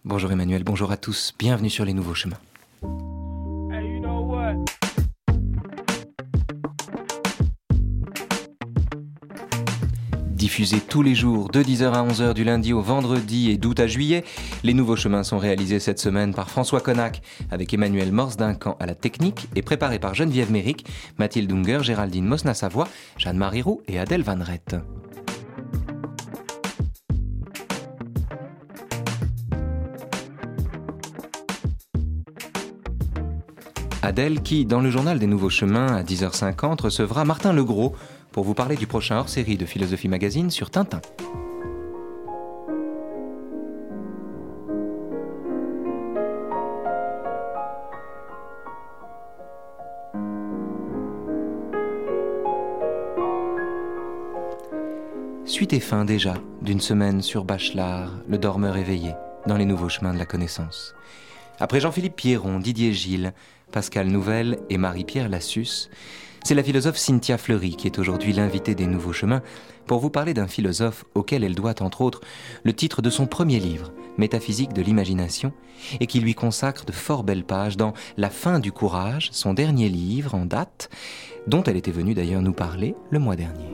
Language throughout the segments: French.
Bonjour Emmanuel, bonjour à tous, bienvenue sur Les Nouveaux Chemins. Diffusés tous les jours de 10h à 11h du lundi au vendredi et d'août à juillet, Les Nouveaux Chemins sont réalisés cette semaine par François Connac avec Emmanuel Morse-Duncan à la technique et préparés par Geneviève Méric, Mathilde Unger, Géraldine Mosna-Savoie, Jeanne-Marie Roux et Adèle Van Rett. Adèle qui, dans le journal des Nouveaux Chemins à 10h50, recevra Martin Legros pour vous parler du prochain hors-série de Philosophie Magazine sur Tintin. Suite et fin déjà d'une semaine sur Bachelard, le dormeur éveillé, dans les Nouveaux Chemins de la connaissance. Après Jean-Philippe Pierron, Didier Gilles, Pascal Nouvel et Marie-Pierre Lassus, c'est la philosophe Cynthia Fleury qui est aujourd'hui l'invitée des Nouveaux Chemins pour vous parler d'un philosophe auquel elle doit entre autres le titre de son premier livre, Métaphysique de l'imagination, et qui lui consacre de fort belles pages dans La fin du courage, son dernier livre en date, dont elle était venue d'ailleurs nous parler le mois dernier.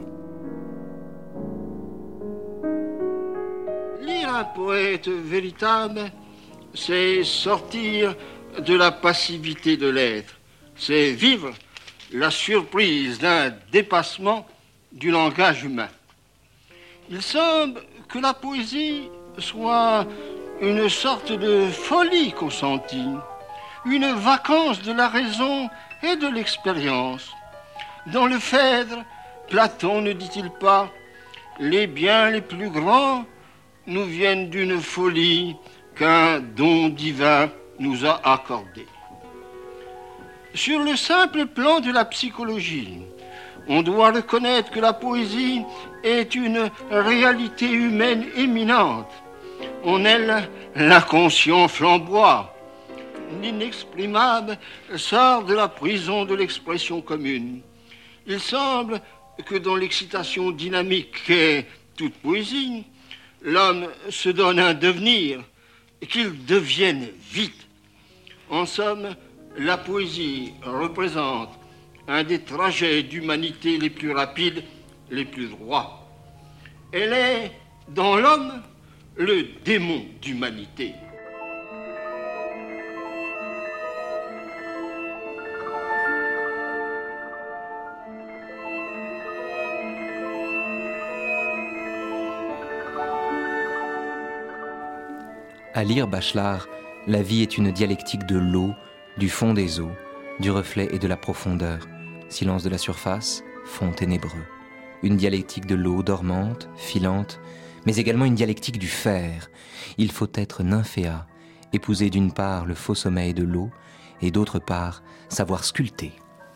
Lire un poète véritable, c'est sortir de la passivité de l'être, c'est vivre la surprise d'un dépassement du langage humain. Il semble que la poésie soit une sorte de folie consentie, une vacance de la raison et de l'expérience. Dans le Phèdre, Platon ne dit-il pas « Les biens les plus grands nous viennent d'une folie qu'un don divin nous a accordée ». Sur le simple plan de la psychologie, on doit reconnaître que la poésie est une réalité humaine éminente. En elle, l'inconscient flamboie. L'inexprimable sort de la prison de l'expression commune. Il semble que dans l'excitation dynamique qu'est toute poésie, l'homme se donne un devenir, qu'il devienne vite. En somme, la poésie représente un des trajets d'humanité les plus rapides, les plus droits. Elle est, dans l'homme, le démon d'humanité. À lire Bachelard, la vie est une dialectique de l'eau, du fond des eaux, du reflet et de la profondeur, silence de la surface, fond ténébreux. Une dialectique de l'eau dormante, filante, mais également une dialectique du fer. Il faut être nymphéa, épouser d'une part le faux sommeil de l'eau, et d'autre part savoir sculpter.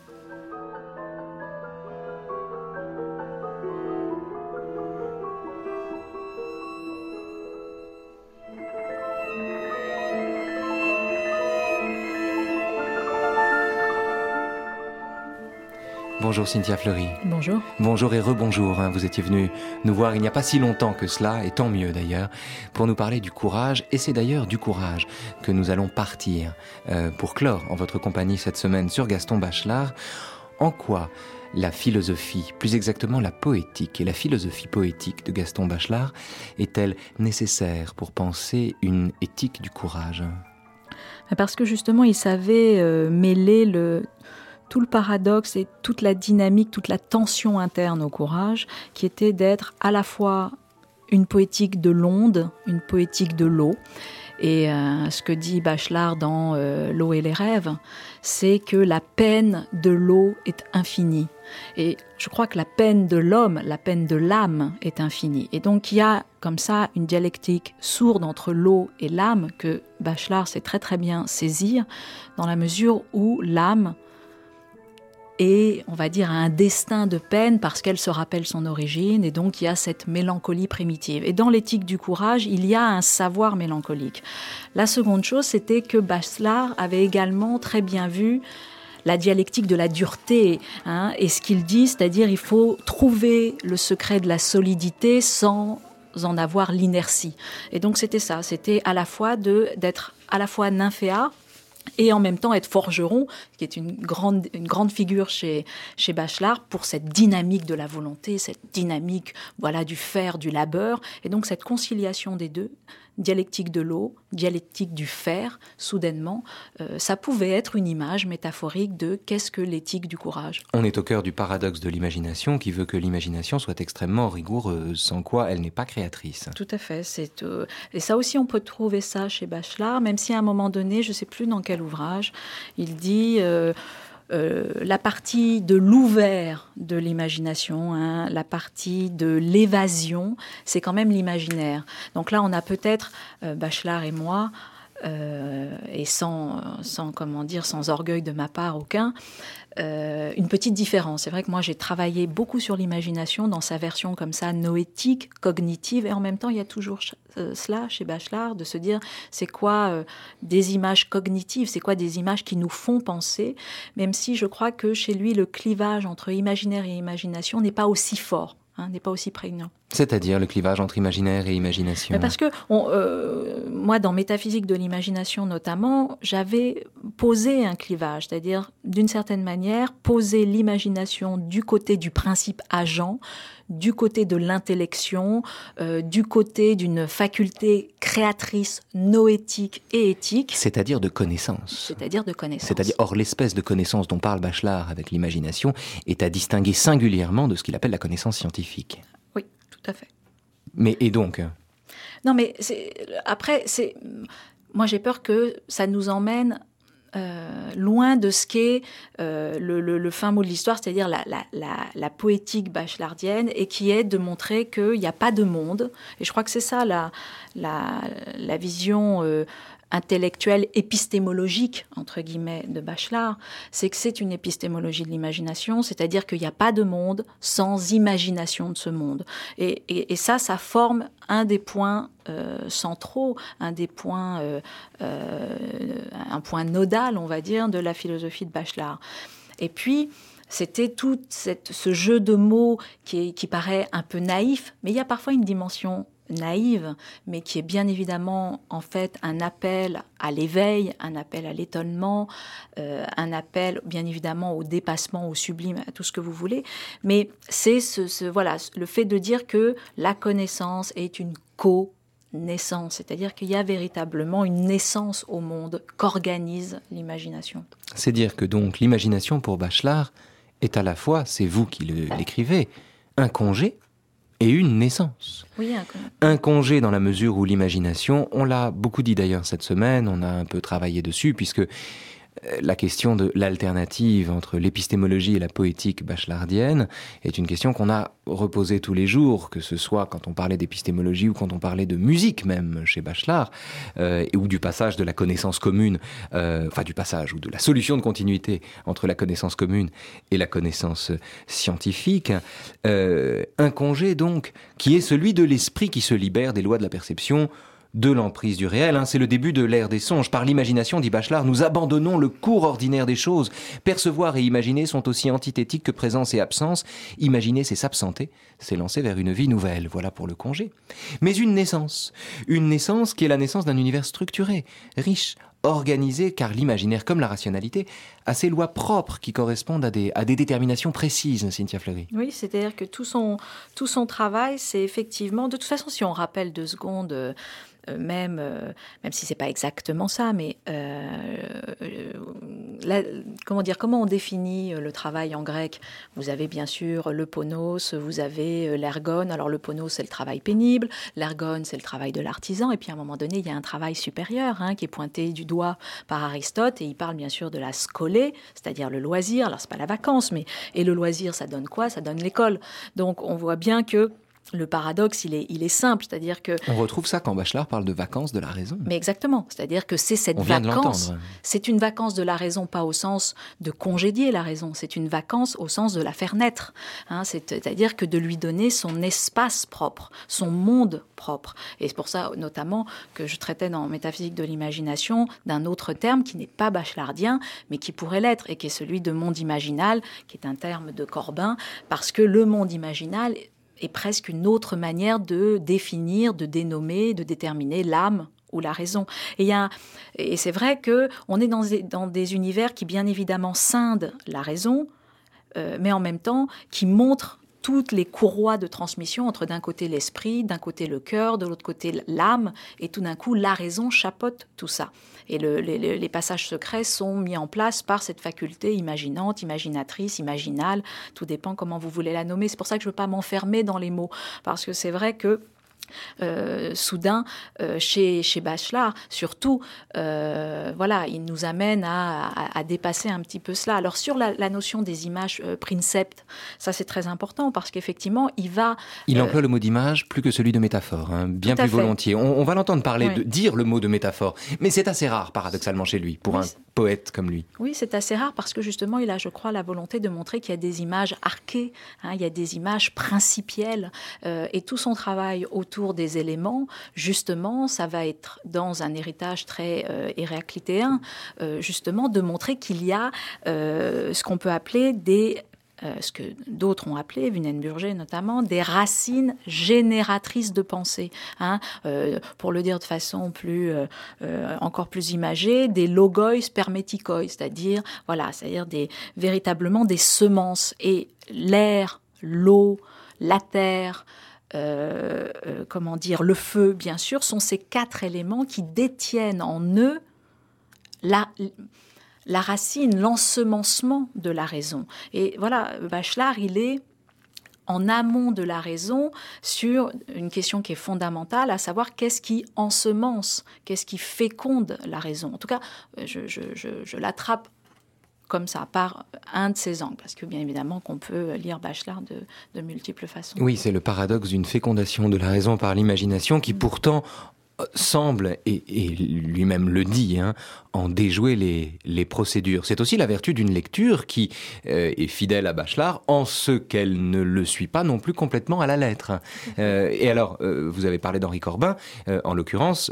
Bonjour Cynthia Fleury. Bonjour. Bonjour et rebonjour. Vous étiez venu nous voir il n'y a pas si longtemps que cela, et tant mieux d'ailleurs, pour nous parler du courage. Et c'est d'ailleurs du courage que nous allons partir pour clore en votre compagnie cette semaine sur Gaston Bachelard. En quoi la philosophie, plus exactement la poétique et la philosophie poétique de Gaston Bachelard est-elle nécessaire pour penser une éthique du courage ? Parce que justement, il savait mêler tout le paradoxe et toute la dynamique, toute la tension interne au courage, qui était d'être à la fois une poétique de l'onde, une poétique de l'eau. Et ce que dit Bachelard dans L'eau et les rêves, c'est que la peine de l'eau est infinie. Et je crois que la peine de l'homme, la peine de l'âme est infinie. Et donc il y a comme ça une dialectique sourde entre l'eau et l'âme que Bachelard sait très très bien saisir, dans la mesure où l'âme et, on va dire, a un destin de peine parce qu'elle se rappelle son origine, et donc il y a cette mélancolie primitive. Et dans l'éthique du courage, il y a un savoir mélancolique. La seconde chose, c'était que Bachelard avait également très bien vu la dialectique de la dureté, et ce qu'il dit, c'est-à-dire il faut trouver le secret de la solidité sans en avoir l'inertie. Et donc c'était ça, c'était à la fois d'être à la fois nymphéa, et en même temps être forgeron, qui est une grande figure chez Bachelard, pour cette dynamique de la volonté, cette dynamique du faire, du labeur, et donc cette conciliation des deux, dialectique de l'eau, dialectique du faire, soudainement, ça pouvait être une image métaphorique de qu'est-ce que l'éthique du courage. On est au cœur du paradoxe de l'imagination qui veut que l'imagination soit extrêmement rigoureuse, sans quoi elle n'est pas créatrice. Tout à fait. Et ça aussi, on peut trouver ça chez Bachelard, même si à un moment donné, je ne sais plus dans quel ouvrage, il dit... la partie de l'ouvert de l'imagination, la partie de l'évasion, c'est quand même l'imaginaire. Donc là, on a peut-être, Bachelard et moi, et sans orgueil de ma part aucun, une petite différence. C'est vrai que moi, j'ai travaillé beaucoup sur l'imagination dans sa version comme ça, noétique, cognitive, et en même temps, il y a toujours cela chez Bachelard, de se dire, c'est quoi des images cognitives, c'est quoi des images qui nous font penser, même si je crois que chez lui, le clivage entre imaginaire et imagination n'est pas aussi fort, n'est pas aussi prégnant. C'est-à-dire le clivage entre imaginaire et imagination. Parce que moi, dans Métaphysique de l'imagination notamment, j'avais posé un clivage, c'est-à-dire, d'une certaine manière, poser l'imagination du côté du principe agent, du côté de l'intellection, du côté d'une faculté créatrice, noétique et éthique. C'est-à-dire de connaissance. Or, l'espèce de connaissance dont parle Bachelard avec l'imagination est à distinguer singulièrement de ce qu'il appelle la connaissance scientifique. Oui, tout à fait. Mais, et donc ? Non, mais moi j'ai peur que ça nous emmène loin de ce qu'est le fin mot de l'histoire, c'est-à-dire la poétique bachelardienne, et qui est de montrer qu'il n'y a pas de monde. Et je crois que c'est ça la vision intellectuelle, épistémologique, entre guillemets, de Bachelard, c'est que c'est une épistémologie de l'imagination, c'est-à-dire qu'il n'y a pas de monde sans imagination de ce monde. Et ça forme un des points centraux, un point nodal, on va dire, de la philosophie de Bachelard. Et puis, c'était tout ce jeu de mots qui paraît un peu naïf, mais il y a parfois une dimension naïve, mais qui est bien évidemment en fait un appel à l'éveil, un appel à l'étonnement, un appel bien évidemment au dépassement, au sublime, à tout ce que vous voulez. Mais c'est le fait de dire que la connaissance est une co-naissance, c'est-à-dire qu'il y a véritablement une naissance au monde qu'organise l'imagination. C'est dire que donc l'imagination pour Bachelard est à la fois, c'est vous qui l'écrivez, un congé et une naissance. Oui, un congé dans la mesure où l'imagination, on l'a beaucoup dit d'ailleurs cette semaine, on a un peu travaillé dessus, puisque la question de l'alternative entre l'épistémologie et la poétique bachelardienne est une question qu'on a reposée tous les jours, que ce soit quand on parlait d'épistémologie ou quand on parlait de musique même chez Bachelard, ou du passage de la connaissance commune, du passage ou de la solution de continuité entre la connaissance commune et la connaissance scientifique. Un congé donc qui est celui de l'esprit qui se libère des lois de la perception, de l'emprise du réel. C'est le début de l'ère des songes. Par l'imagination, dit Bachelard, nous abandonnons le cours ordinaire des choses. Percevoir et imaginer sont aussi antithétiques que présence et absence. Imaginer, c'est s'absenter, c'est lancer vers une vie nouvelle. Voilà pour le congé. Mais une naissance qui est la naissance d'un univers structuré, riche, organisé, car l'imaginaire, comme la rationalité, a ses lois propres qui correspondent à des déterminations précises, Cynthia Fleury. Oui, c'est-à-dire que tout son travail, c'est effectivement... De toute façon, si on rappelle 2 secondes... même si c'est pas exactement ça, mais comment on définit le travail en grec? Vous avez bien sûr le ponos, vous avez l'ergon. Alors le ponos, c'est le travail pénible, l'ergon, c'est le travail de l'artisan, et puis à un moment donné, il y a un travail supérieur qui est pointé du doigt par Aristote, et il parle bien sûr de la scolée, c'est-à-dire le loisir. Alors c'est pas la vacance, et le loisir, ça donne quoi? Ça donne l'école. Donc on voit bien que le paradoxe, il est simple, c'est-à-dire que... On retrouve ça quand Bachelard parle de vacances de la raison. Mais exactement, c'est-à-dire que c'est cette vacance. C'est une vacance de la raison, pas au sens de congédier la raison, c'est une vacance au sens de la faire naître. C'est-à-dire que de lui donner son espace propre, son monde propre. Et c'est pour ça, notamment, que je traitais dans Métaphysique de l'imagination d'un autre terme qui n'est pas bachelardien, mais qui pourrait l'être, et qui est celui de monde imaginal, qui est un terme de Corbin, parce que le monde imaginal est presque une autre manière de définir, de dénommer, de déterminer l'âme ou la raison. Et c'est vrai qu'on est dans des univers qui, bien évidemment, scindent la raison, mais en même temps, qui montrent toutes les courroies de transmission entre d'un côté l'esprit, d'un côté le cœur, de l'autre côté l'âme, et tout d'un coup, la raison chapeaute tout ça. Et les passages secrets sont mis en place par cette faculté imaginante, imaginatrice, imaginale, tout dépend comment vous voulez la nommer. C'est pour ça que je ne veux pas m'enfermer dans les mots, parce que c'est vrai que soudain, chez Bachelard, surtout, il nous amène à dépasser un petit peu cela. Alors sur la notion des images princept, ça c'est très important parce qu'effectivement, il emploie le mot d'image plus que celui de métaphore, bien plus volontiers. On va l'entendre parler, dire le mot de métaphore, mais c'est assez rare, paradoxalement, chez lui, pour un poète comme lui. Oui, c'est assez rare parce que justement, il a, je crois, la volonté de montrer qu'il y a des images archées, il y a des images principielles, et tout son travail autour des éléments, justement, ça va être dans un héritage très héraclitéen, justement, de montrer qu'il y a ce qu'on peut appeler ce que d'autres ont appelé, Vunen-Burger notamment, des racines génératrices de pensée. Pour le dire de façon encore plus imagée, des logoi spermatikoi, c'est-à-dire véritablement des semences. Et l'air, l'eau, la terre, le feu, bien sûr, sont ces 4 éléments qui détiennent en eux la racine, l'ensemencement de la raison. Et voilà, Bachelard, il est en amont de la raison sur une question qui est fondamentale, à savoir qu'est-ce qui ensemence, qu'est-ce qui féconde la raison. En tout cas, je l'attrape comme ça, par un de ses angles, parce que bien évidemment qu'on peut lire Bachelard de multiples façons. Oui, c'est le paradoxe d'une fécondation de la raison par l'imagination qui pourtant semble, et lui-même le dit, en déjouer les procédures. C'est aussi la vertu d'une lecture qui est fidèle à Bachelard en ce qu'elle ne le suit pas non plus complètement à la lettre. Et alors, vous avez parlé d'Henri Corbin, en l'occurrence,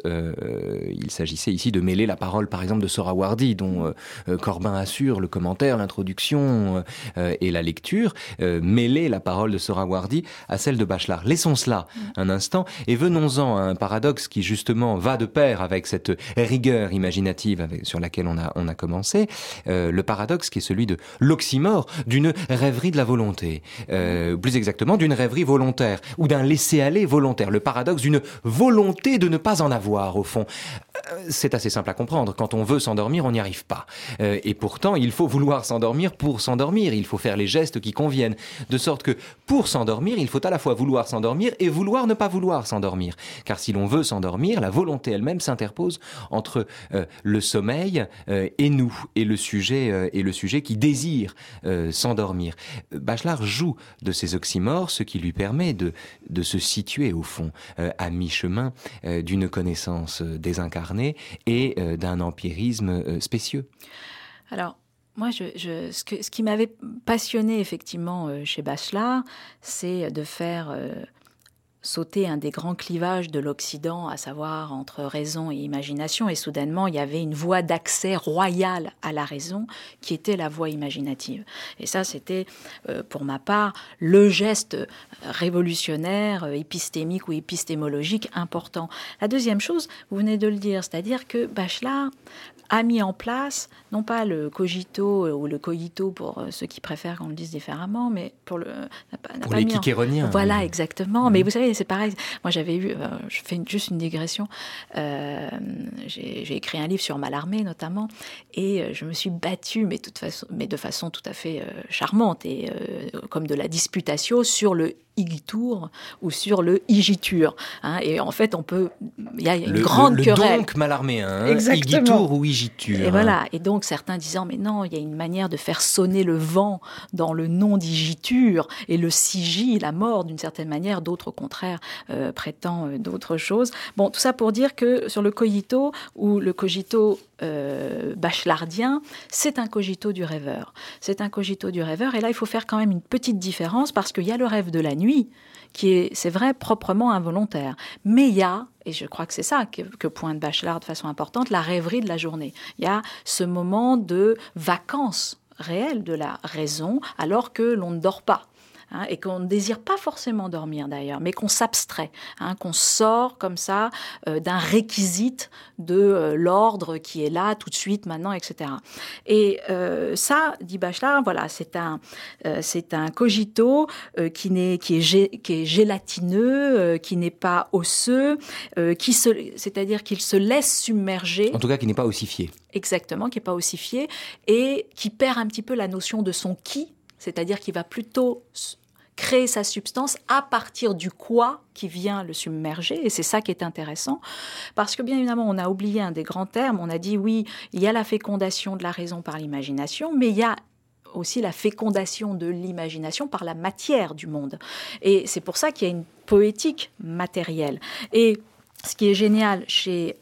il s'agissait ici de mêler la parole, par exemple, de Sohrawardi, dont Corbin assure le commentaire, l'introduction et la lecture, mêler la parole de Sohrawardi à celle de Bachelard. Laissons cela un instant et venons-en à un paradoxe qui justement va de pair avec cette rigueur imaginative sur laquelle on a commencé, le paradoxe qui est celui de l'oxymore d'une rêverie de la volonté, plus exactement d'une rêverie volontaire ou d'un laisser-aller volontaire, le paradoxe d'une volonté de ne pas en avoir au fond. C'est assez simple à comprendre, quand on veut s'endormir, on n'y arrive pas. Et pourtant, il faut vouloir s'endormir pour s'endormir, il faut faire les gestes qui conviennent, de sorte que pour s'endormir, il faut à la fois vouloir s'endormir et vouloir ne pas vouloir s'endormir. Car si l'on veut s'endormir, la volonté elle-même s'interpose entre le sommeil et nous, et le sujet qui désire s'endormir. Bachelard joue de ces oxymores, ce qui lui permet de se situer au fond à mi-chemin d'une connaissance désincarnée et d'un empirisme spécieux. Alors, moi, ce qui m'avait passionné effectivement chez Bachelard, c'est de faire sauter un des grands clivages de l'Occident, à savoir entre raison et imagination, et soudainement il y avait une voie d'accès royale à la raison qui était la voie imaginative. Et ça, c'était pour ma part le geste révolutionnaire, épistémique ou épistémologique important. La deuxième chose, vous venez de le dire, c'est-à-dire que Bachelard a mis en place, non pas le cogito ou le coïto pour ceux qui préfèrent qu'on le dise différemment, mais pour les Kikéroniens. Voilà, exactement. Mais vous savez, c'est pareil. Moi, j'avais eu, je fais juste une digression, j'ai écrit un livre sur Mallarmé, notamment, et je me suis battue, mais de façon tout à fait charmante, et comme de la disputatio sur le Igitur ou sur le Igitur. Et en fait, il y a une grande querelle. Le donc mallarméen, Igitur ou Igitur. Et voilà. Et donc, certains disant, mais non, il y a une manière de faire sonner le vent dans le nom d'Igitur et le sigil, la mort, d'une certaine manière. D'autres, au contraire, prétendent d'autres choses. Bon, tout ça pour dire que sur le cogito ou le cogito bachelardien, c'est un cogito du rêveur. C'est un cogito du rêveur. Et là, il faut faire quand même une petite différence parce qu'il y a le rêve de la nuit qui est, c'est vrai, proprement involontaire. Mais il y a, et je crois que c'est ça que pointe Bachelard de façon importante, la rêverie de la journée. Il y a ce moment de vacances réelles de la raison alors que l'on ne dort pas. et qu'on ne désire pas forcément dormir d'ailleurs, mais qu'on s'abstrait, qu'on sort comme ça d'un réquisite de l'ordre qui est là tout de suite, maintenant, etc. Et ça, dit Bachelard, voilà, c'est un cogito qui est gélatineux, qui n'est pas osseux, c'est-à-dire qu'il se laisse submerger. En tout cas, qui n'est pas ossifié. Exactement, qui n'est pas ossifié et qui perd un petit peu la notion de son qui, c'est-à-dire qu'il va plutôt créer sa substance à partir du quoi qui vient le submerger. Et c'est ça qui est intéressant. Parce que bien évidemment, on a oublié un des grands termes. On a dit, oui, il y a la fécondation de la raison par l'imagination, mais il y a aussi la fécondation de l'imagination par la matière du monde. Et c'est pour ça qu'il y a une poétique matérielle. Et ce qui est génial chez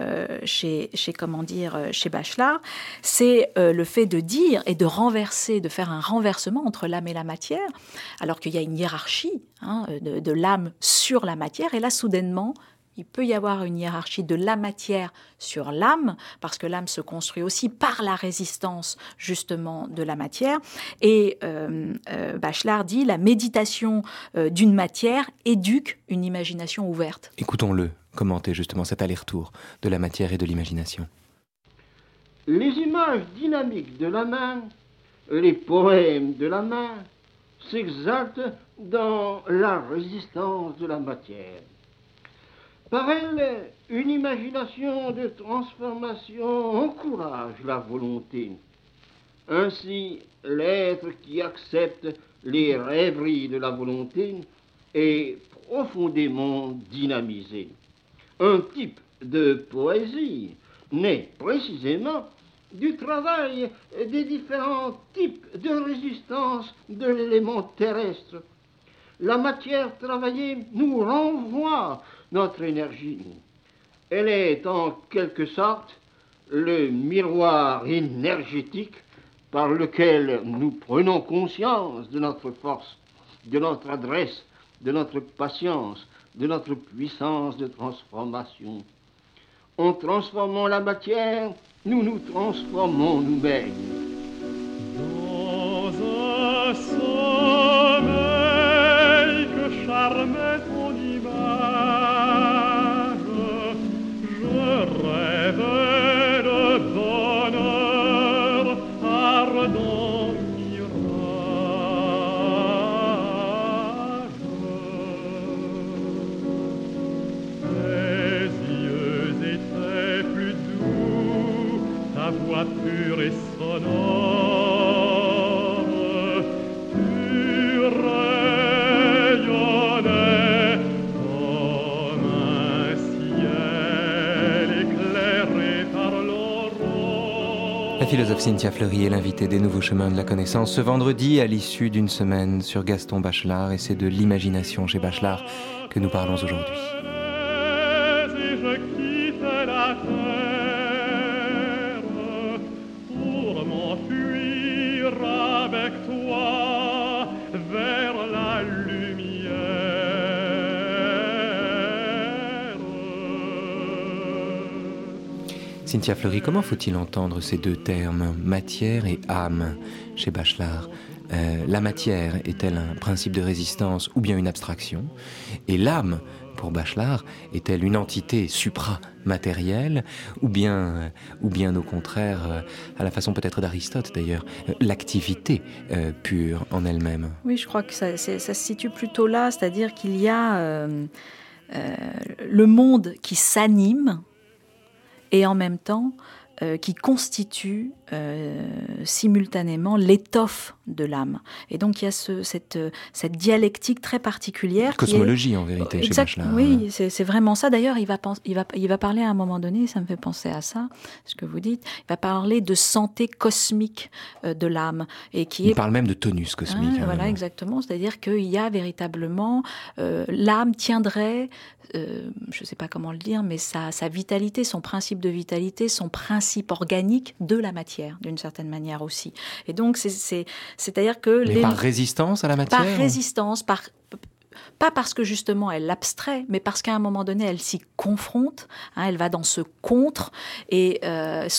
Bachelard, c'est le fait de dire et de renverser, de faire un renversement entre l'âme et la matière, alors qu'il y a une hiérarchie de l'âme sur la matière. Et là, soudainement, il peut y avoir une hiérarchie de la matière sur l'âme, parce que l'âme se construit aussi par la résistance, justement, de la matière. Et Bachelard dit, la méditation d'une matière éduque une imagination ouverte. Écoutons-le commenter justement cet aller-retour de la matière et de l'imagination. Les images dynamiques de la main, les poèmes de la main, s'exaltent dans la résistance de la matière. Par elle, une imagination de transformation encourage la volonté. Ainsi, l'être qui accepte les rêveries de la volonté est profondément dynamisé. Un type de poésie naît précisément du travail des différents types de résistance de l'élément terrestre. La matière travaillée nous renvoie notre énergie. Elle est en quelque sorte le miroir énergétique par lequel nous prenons conscience de notre force, de notre adresse, de notre patience, de notre puissance de transformation. En transformant la matière, nous nous transformons nous-mêmes. Dans un sommeil que charmait ton image, je rêvais de bonheur ardent mirage. Tes yeux étaient plus doux, ta voix pure et sonore, tu rayonnais comme un ciel éclairé par l'aurore. La philosophe Cynthia Fleury est l'invitée des Nouveaux Chemins de la Connaissance ce vendredi à l'issue d'une semaine sur Gaston Bachelard, et c'est de l'imagination chez Bachelard que nous parlons aujourd'hui. Et je quitte la terre pour m'enfuir avec toi vers la lumière. Cynthia Fleury, comment faut-il entendre ces deux termes, matière et âme, chez Bachelard ? La matière est-elle un principe de résistance ou bien une abstraction ? Et l'âme, pour Bachelard, est-elle une entité supramatérielle ou bien au contraire, à la façon peut-être d'Aristote d'ailleurs, l'activité pure en elle-même ? Oui, je crois que ça se situe plutôt là, c'est-à-dire qu'il y a le monde qui s'anime et en même temps qui constitue simultanément l'étoffe de l'âme. Et donc il y a cette dialectique très particulière. Cosmologie en vérité chez Bachelard. Oui, c'est vraiment ça. D'ailleurs, il va parler à un moment donné, ça me fait penser à ça, ce que vous dites, il va parler de santé cosmique de l'âme. Il parle même de tonus cosmique. Voilà, exactement. C'est-à-dire qu'il y a véritablement, l'âme tiendrait, je ne sais pas comment le dire, mais sa vitalité, son principe de vitalité, son principe organique de la matière, d'une certaine manière aussi. Et donc, c'est-à-dire que... Mais par résistance à la matière ? Par résistance, pas parce que justement elle l'abstrait, mais parce qu'à un moment donné, elle s'y confronte, elle va dans ce contre, et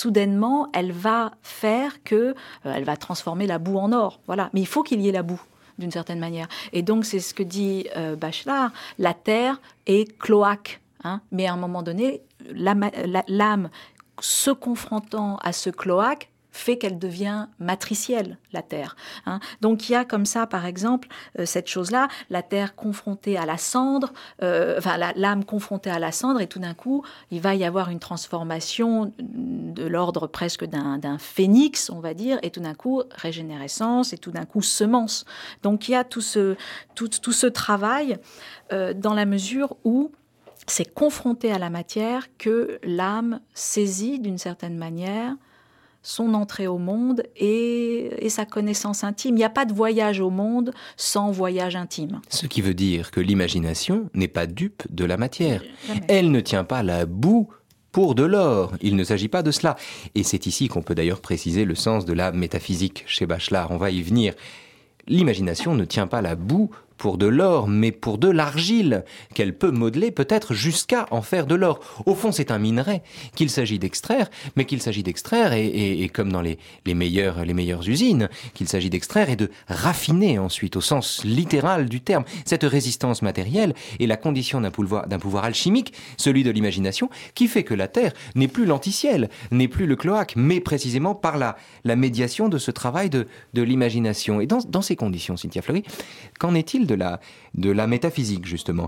soudainement, elle va faire que... elle va transformer la boue en or, voilà. Mais il faut qu'il y ait la boue. d'une certaine manière. Et donc, c'est ce que dit Bachelard, la terre est cloaque. Mais à un moment donné, l'âme se confrontant à ce cloaque fait qu'elle devient matricielle, la terre. Donc il y a comme ça, par exemple, cette chose-là, la terre confrontée à la cendre, l'âme confrontée à la cendre, et tout d'un coup, il va y avoir une transformation de l'ordre presque d'un phénix, on va dire, et tout d'un coup, régénérescence, et tout d'un coup, semence. Donc il y a tout ce travail dans la mesure où c'est confronté à la matière que l'âme saisit d'une certaine manière son entrée au monde et sa connaissance intime. Il n'y a pas de voyage au monde sans voyage intime. Ce qui veut dire que l'imagination n'est pas dupe de la matière. Elle ne tient pas la boue pour de l'or. Il ne s'agit pas de cela. Et c'est ici qu'on peut d'ailleurs préciser le sens de la métaphysique chez Bachelard. On va y venir. L'imagination ne tient pas la boue pour de l'or, mais pour de l'argile, qu'elle peut modeler peut-être jusqu'à en faire de l'or. Au fond, c'est un minerai qu'il s'agit d'extraire, mais qu'il s'agit d'extraire, et comme dans les meilleures usines, qu'il s'agit d'extraire et de raffiner ensuite, au sens littéral du terme. Cette résistance matérielle est la condition d'un pouvoir alchimique, celui de l'imagination, qui fait que la Terre n'est plus l'anti-ciel, n'est plus le cloaque, mais précisément par la médiation de ce travail de l'imagination. Et dans ces conditions, Cynthia Fleury, qu'en est-il de la métaphysique, justement?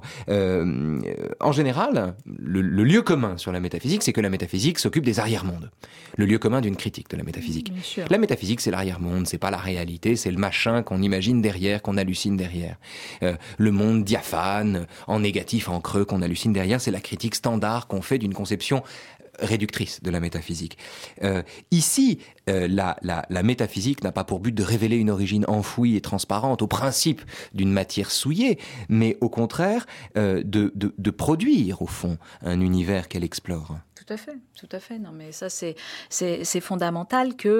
En général, le lieu commun sur la métaphysique, c'est que la métaphysique s'occupe des arrière-mondes. Le lieu commun d'une critique de la métaphysique. La métaphysique, c'est l'arrière-monde, c'est pas la réalité, c'est le machin qu'on imagine derrière, qu'on hallucine derrière. Le monde diaphane, en négatif, en creux, qu'on hallucine derrière, c'est la critique standard qu'on fait d'une conception réductrice de la métaphysique. Ici, la métaphysique n'a pas pour but de révéler une origine enfouie et transparente au principe d'une matière souillée, mais au contraire de produire, au fond, un univers qu'elle explore. Tout à fait. Non, mais ça, c'est fondamental que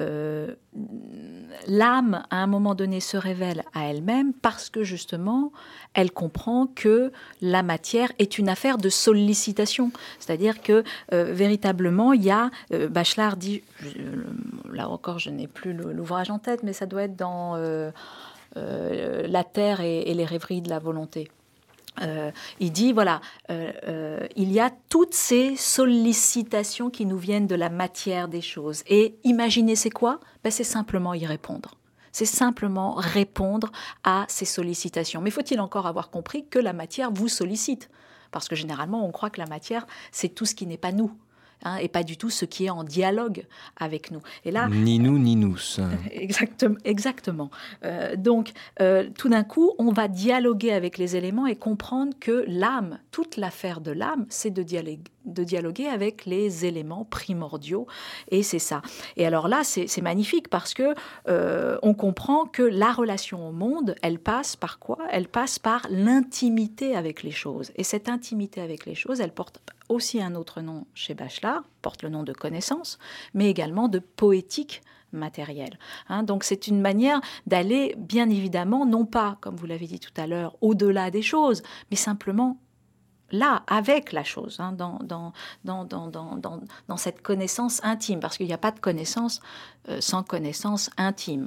l'âme, à un moment donné, se révèle à elle-même parce que, justement, elle comprend que la matière est une affaire de sollicitation. C'est-à-dire que, véritablement, il y a... Bachelard dit... là encore, je n'ai plus l'ouvrage en tête, mais ça doit être dans La Terre et les rêveries de la volonté. Il dit, voilà, il y a toutes ces sollicitations qui nous viennent de la matière des choses. Et imaginer, c'est quoi ? C'est simplement y répondre. C'est simplement répondre à ces sollicitations. Mais faut-il encore avoir compris que la matière vous sollicite ? Parce que généralement, on croit que la matière, c'est tout ce qui n'est pas nous. Et pas du tout ce qui est en dialogue avec nous. Et là, ni nous, ni nous. Exactement. Donc, tout d'un coup, on va dialoguer avec les éléments et comprendre que l'âme, toute l'affaire de l'âme, c'est de dialoguer avec les éléments primordiaux. Et c'est ça. Et alors là, c'est magnifique parce que on comprend que la relation au monde, elle passe par quoi ? Elle passe par l'intimité avec les choses. Et cette intimité avec les choses, elle porte aussi un autre nom chez Bachelard, porte le nom de connaissance, mais également de poétique matérielle. Donc c'est une manière d'aller, bien évidemment, non pas, comme vous l'avez dit tout à l'heure, au-delà des choses, mais simplement là, avec la chose, dans cette connaissance intime, parce qu'il n'y a pas de connaissance sans connaissance intime.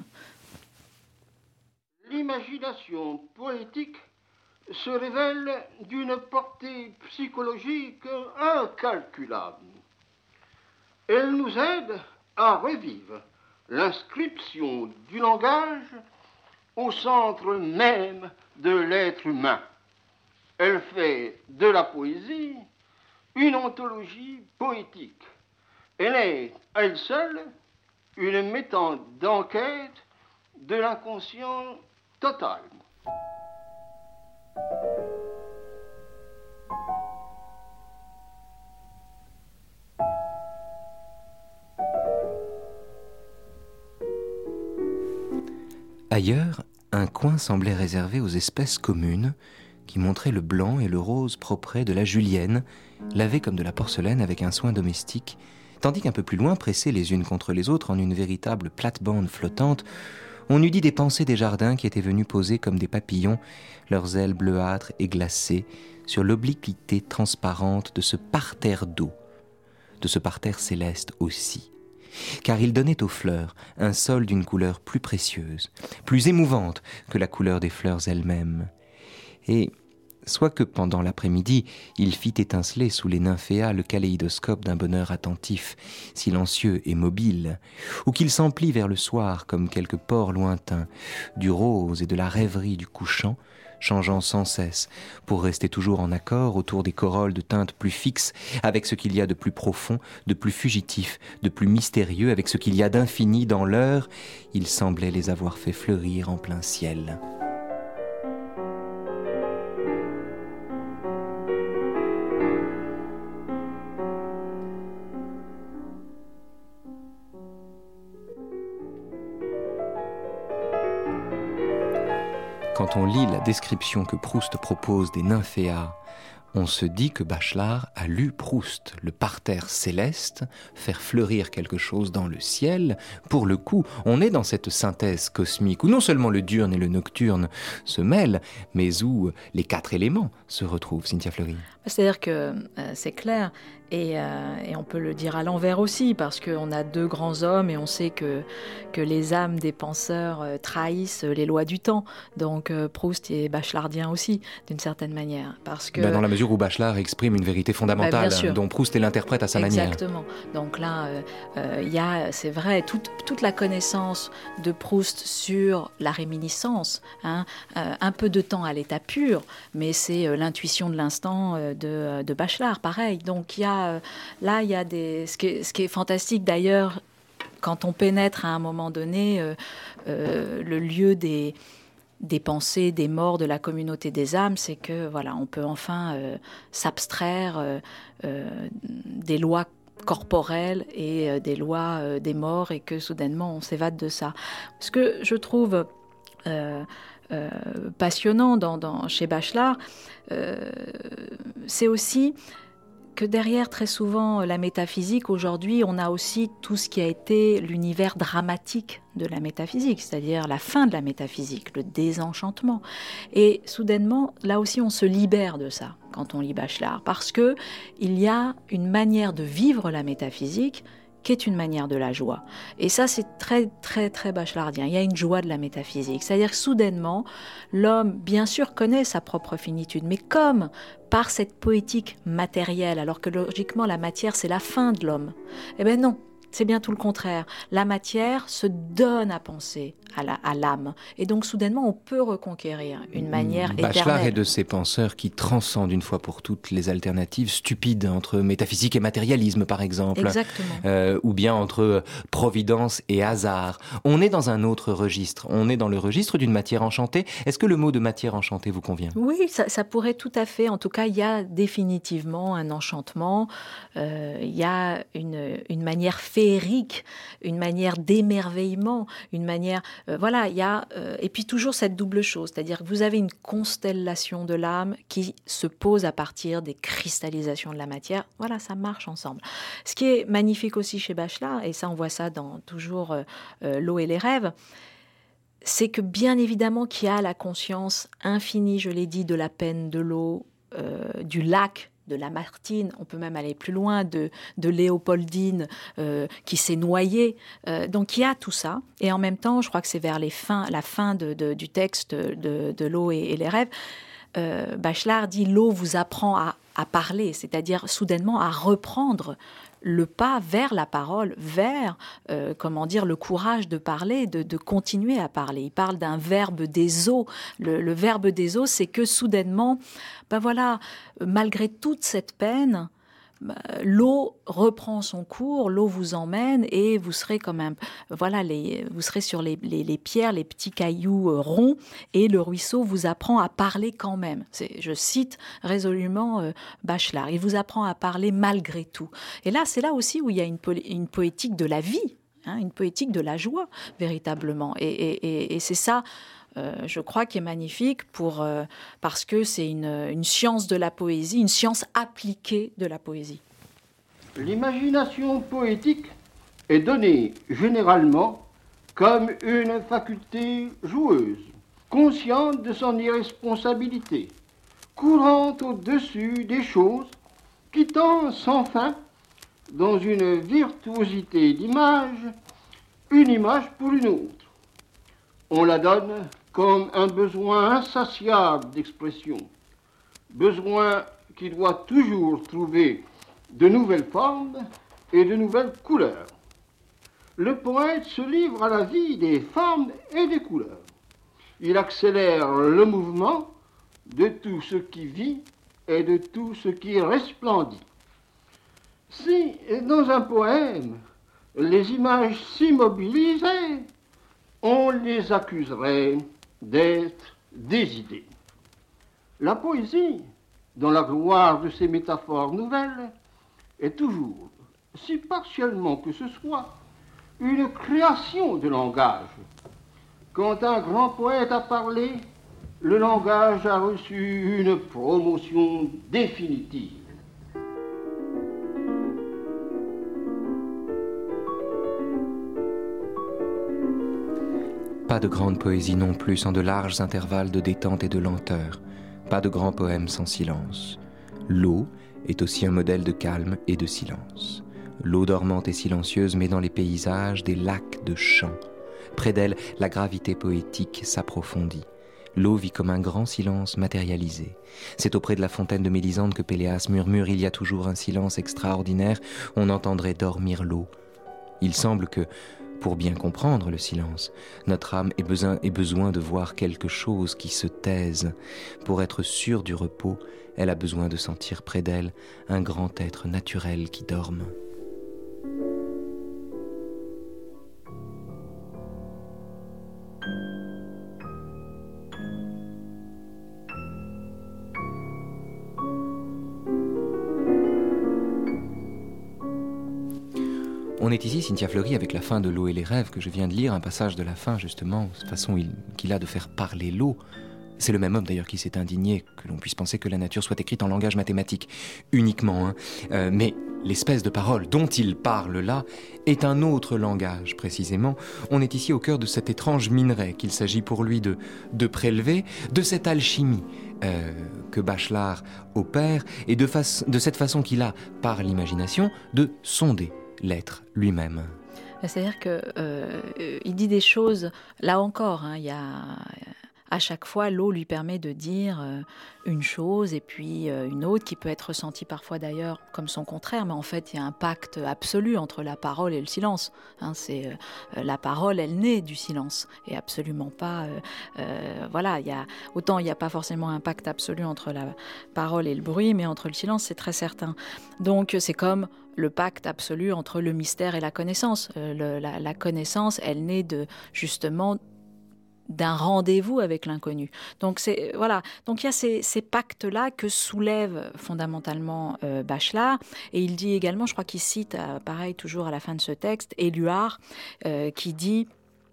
L'imagination poétique se révèle d'une portée psychologique incalculable. Elle nous aide à revivre l'inscription du langage au centre même de l'être humain. Elle fait de la poésie une ontologie poétique. Elle est, à elle seule, une méthode d'enquête de l'inconscient total. Ailleurs, un coin semblait réservé aux espèces communes qui montraient le blanc et le rose propret de la julienne, lavés comme de la porcelaine avec un soin domestique, tandis qu'un peu plus loin, pressées les unes contre les autres en une véritable plate-bande flottante, on eût dit des pensées des jardins qui étaient venus poser comme des papillons, leurs ailes bleuâtres et glacées, sur l'obliquité transparente de ce parterre d'eau, de ce parterre céleste aussi. car il donnait aux fleurs un sol d'une couleur plus précieuse, plus émouvante que la couleur des fleurs elles-mêmes. Et soit que pendant l'après-midi, il fit étinceler sous les nymphéas le kaléidoscope d'un bonheur attentif, silencieux et mobile, ou qu'il s'emplit vers le soir comme quelques pores lointains, du rose et de la rêverie du couchant, changeant sans cesse, pour rester toujours en accord autour des corolles de teintes plus fixes, avec ce qu'il y a de plus profond, de plus fugitif, de plus mystérieux, avec ce qu'il y a d'infini dans l'heure, il semblait les avoir fait fleurir en plein ciel. Quand on lit la description que Proust propose des nymphéas, on se dit que Bachelard a lu Proust, le parterre céleste, faire fleurir quelque chose dans le ciel. Pour le coup, on est dans cette synthèse cosmique où non seulement le diurne et le nocturne se mêlent, mais où les 4 éléments se retrouvent. Cynthia Fleury. C'est-à-dire que c'est clair, et on peut le dire à l'envers aussi, parce qu'on a 2 grands hommes et on sait que les âmes des penseurs trahissent les lois du temps. Donc Proust est bachelardien aussi, d'une certaine manière. Parce que, dans la mesure où Bachelard exprime une vérité fondamentale dont Proust est l'interprète à sa manière. Exactement. Donc là, il y a, c'est vrai, toute la connaissance de Proust sur la réminiscence, un peu de temps à l'état pur, mais c'est l'intuition de l'instant de Bachelard, pareil. Donc il y a ce qui est fantastique d'ailleurs, quand on pénètre à un moment donné le lieu des pensées, des morts, de la communauté des âmes, c'est que voilà, on peut enfin s'abstraire des lois corporelles et des lois des morts, et que soudainement on s'évade de ça. Ce que je trouve passionnant chez Bachelard, c'est aussi que derrière, très souvent, la métaphysique, aujourd'hui, on a aussi tout ce qui a été l'univers dramatique de la métaphysique, c'est-à-dire la fin de la métaphysique, le désenchantement. Et soudainement, là aussi, on se libère de ça quand on lit Bachelard, parce qu'il y a une manière de vivre la métaphysique qui est une manière de la joie. Et ça, c'est très, très, très bachelardien. Il y a une joie de la métaphysique. C'est-à-dire que soudainement, l'homme, bien sûr, connaît sa propre finitude, mais comme par cette poétique matérielle, alors que logiquement, la matière, c'est la fin de l'homme. Eh bien non, c'est bien tout le contraire. La matière se donne à penser à l'âme. Et donc, soudainement, on peut reconquérir une manière éternelle. Bachelard est de ces penseurs qui transcendent une fois pour toutes les alternatives stupides entre métaphysique et matérialisme, par exemple. Exactement. Ou bien entre providence et hasard. On est dans un autre registre. On est dans le registre d'une matière enchantée. Est-ce que le mot de matière enchantée vous convient ? Oui, ça pourrait tout à fait. En tout cas, il y définitivement un enchantement. Il y a une manière féerique, une manière d'émerveillement, une manière... voilà, il y a... et puis toujours cette double chose, c'est-à-dire que vous avez une constellation de l'âme qui se pose à partir des cristallisations de la matière. Voilà, ça marche ensemble. Ce qui est magnifique aussi chez Bachelard, et ça on voit ça dans toujours L'eau et les rêves, c'est que bien évidemment qu'il y a la conscience infinie, je l'ai dit, de la peine de l'eau, du lac, de Lamartine, on peut même aller plus loin, de Léopoldine qui s'est noyée. Donc il y a tout ça. Et en même temps, je crois que c'est vers la fin du texte de L'eau et les rêves, Bachelard dit « l'eau vous apprend à parler », c'est-à-dire soudainement à reprendre le pas vers la parole, vers, le courage de parler, de continuer à parler. Il parle d'un verbe des eaux. Le verbe des eaux, c'est que soudainement, malgré toute cette peine, l'eau reprend son cours, l'eau vous emmène et vous serez vous serez sur les pierres, les petits cailloux ronds, et le ruisseau vous apprend à parler quand même. Je cite résolument Bachelard. Il vous apprend à parler malgré tout. Et là, c'est là aussi où il y a une poétique de la vie, une poétique de la joie, véritablement. Et c'est ça... je crois qu'il est magnifique parce que c'est une science de la poésie, une science appliquée de la poésie. L'imagination poétique est donnée généralement comme une faculté joueuse, consciente de son irresponsabilité, courant au-dessus des choses, quittant sans fin dans une virtuosité d'image, une image pour une autre. On la donne comme un besoin insatiable d'expression, besoin qui doit toujours trouver de nouvelles formes et de nouvelles couleurs. Le poète se livre à la vie des formes et des couleurs. Il accélère le mouvement de tout ce qui vit et de tout ce qui resplendit. Si, dans un poème, les images s'immobilisaient, on les accuserait d'être des idées. La poésie, dans la gloire de ses métaphores nouvelles, est toujours, si partiellement que ce soit, une création de langage. Quand un grand poète a parlé, le langage a reçu une promotion définitive. Pas de grande poésie non plus sans de larges intervalles de détente et de lenteur. Pas de grands poèmes sans silence. L'eau est aussi un modèle de calme et de silence. L'eau dormante et silencieuse met dans les paysages des lacs de chants. Près d'elle, la gravité poétique s'approfondit. L'eau vit comme un grand silence matérialisé. C'est auprès de la fontaine de Mélisande que Péléas murmure « Il y a toujours un silence extraordinaire, on entendrait dormir l'eau ». Il semble que, pour bien comprendre le silence, notre âme ait besoin de voir quelque chose qui se taise. Pour être sûre du repos, elle a besoin de sentir près d'elle un grand être naturel qui dorme. On est ici, Cynthia Fleury, avec la fin de L'eau et les rêves que je viens de lire, un passage de la fin justement, cette façon qu'il a de faire parler l'eau. C'est le même homme d'ailleurs qui s'est indigné que l'on puisse penser que la nature soit écrite en langage mathématique uniquement. Mais l'espèce de parole dont il parle là est un autre langage précisément. On est ici au cœur de cet étrange minerai qu'il s'agit pour lui de prélever, de cette alchimie que Bachelard opère et de cette façon qu'il a, par l'imagination, de sonder l'être lui-même. C'est-à-dire qu'il dit des choses, là encore, il y a... À chaque fois, l'eau lui permet de dire une chose et puis une autre qui peut être ressentie parfois d'ailleurs comme son contraire, mais en fait, il y a un pacte absolu entre la parole et le silence. La parole, elle naît du silence et absolument pas... voilà, autant il n'y a pas forcément un pacte absolu entre la parole et le bruit, mais entre le silence, c'est très certain. Donc, c'est comme le pacte absolu entre le mystère et la connaissance. La connaissance, elle naît justement d'un rendez-vous avec l'inconnu. Donc Donc il y a ces pactes-là que soulève fondamentalement Bachelard. Et il dit également, je crois qu'il cite, pareil, toujours à la fin de ce texte, Éluard, qui dit...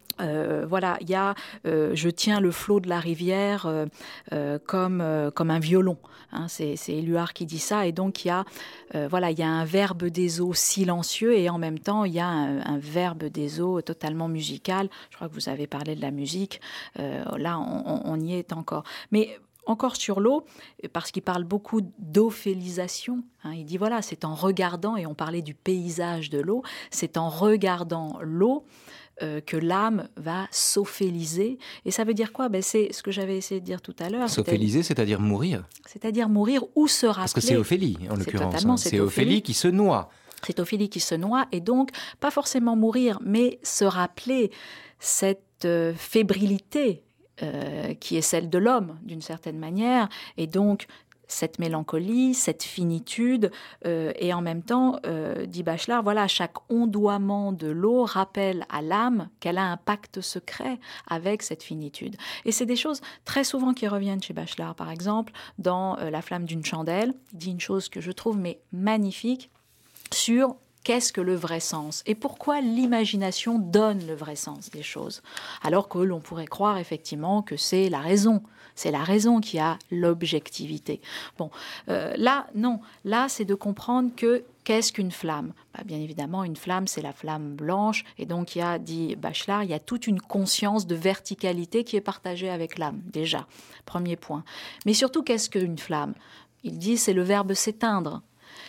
il y a je tiens le flot de la rivière comme un violon. C'est Éluard qui dit ça, et donc il y a un verbe des eaux silencieux et en même temps il y a un verbe des eaux totalement musical. Je crois que vous avez parlé de la musique. Là, on y est encore. Mais encore sur l'eau, parce qu'il parle beaucoup d'ophélisation. Il dit c'est en regardant, et on parlait du paysage de l'eau, c'est en regardant l'eau que l'âme va s'ophéliser. Et ça veut dire quoi ? C'est ce que j'avais essayé de dire tout à l'heure. S'ophéliser, c'est-à-dire mourir. C'est-à-dire mourir ou se rappeler. Parce que c'est Ophélie, en l'occurrence. C'est Ophélie qui se noie. C'est Ophélie qui se noie, et donc, pas forcément mourir, mais se rappeler cette fébrilité qui est celle de l'homme, d'une certaine manière, et donc cette mélancolie, cette finitude, et en même temps, dit Bachelard, chaque ondoiement de l'eau rappelle à l'âme qu'elle a un pacte secret avec cette finitude. Et c'est des choses très souvent qui reviennent chez Bachelard. Par exemple, dans La flamme d'une chandelle, il dit une chose que je trouve magnifique sur qu'est-ce que le vrai sens et pourquoi l'imagination donne le vrai sens des choses, alors que l'on pourrait croire effectivement que c'est la raison qui a l'objectivité. Là, non. Là, c'est de comprendre que qu'est-ce qu'une flamme ? Bien évidemment, une flamme, c'est la flamme blanche, et donc il y a, dit Bachelard, il y a toute une conscience de verticalité qui est partagée avec l'âme, déjà, premier point. Mais surtout, qu'est-ce qu'une flamme ? Il dit, c'est le verbe s'éteindre.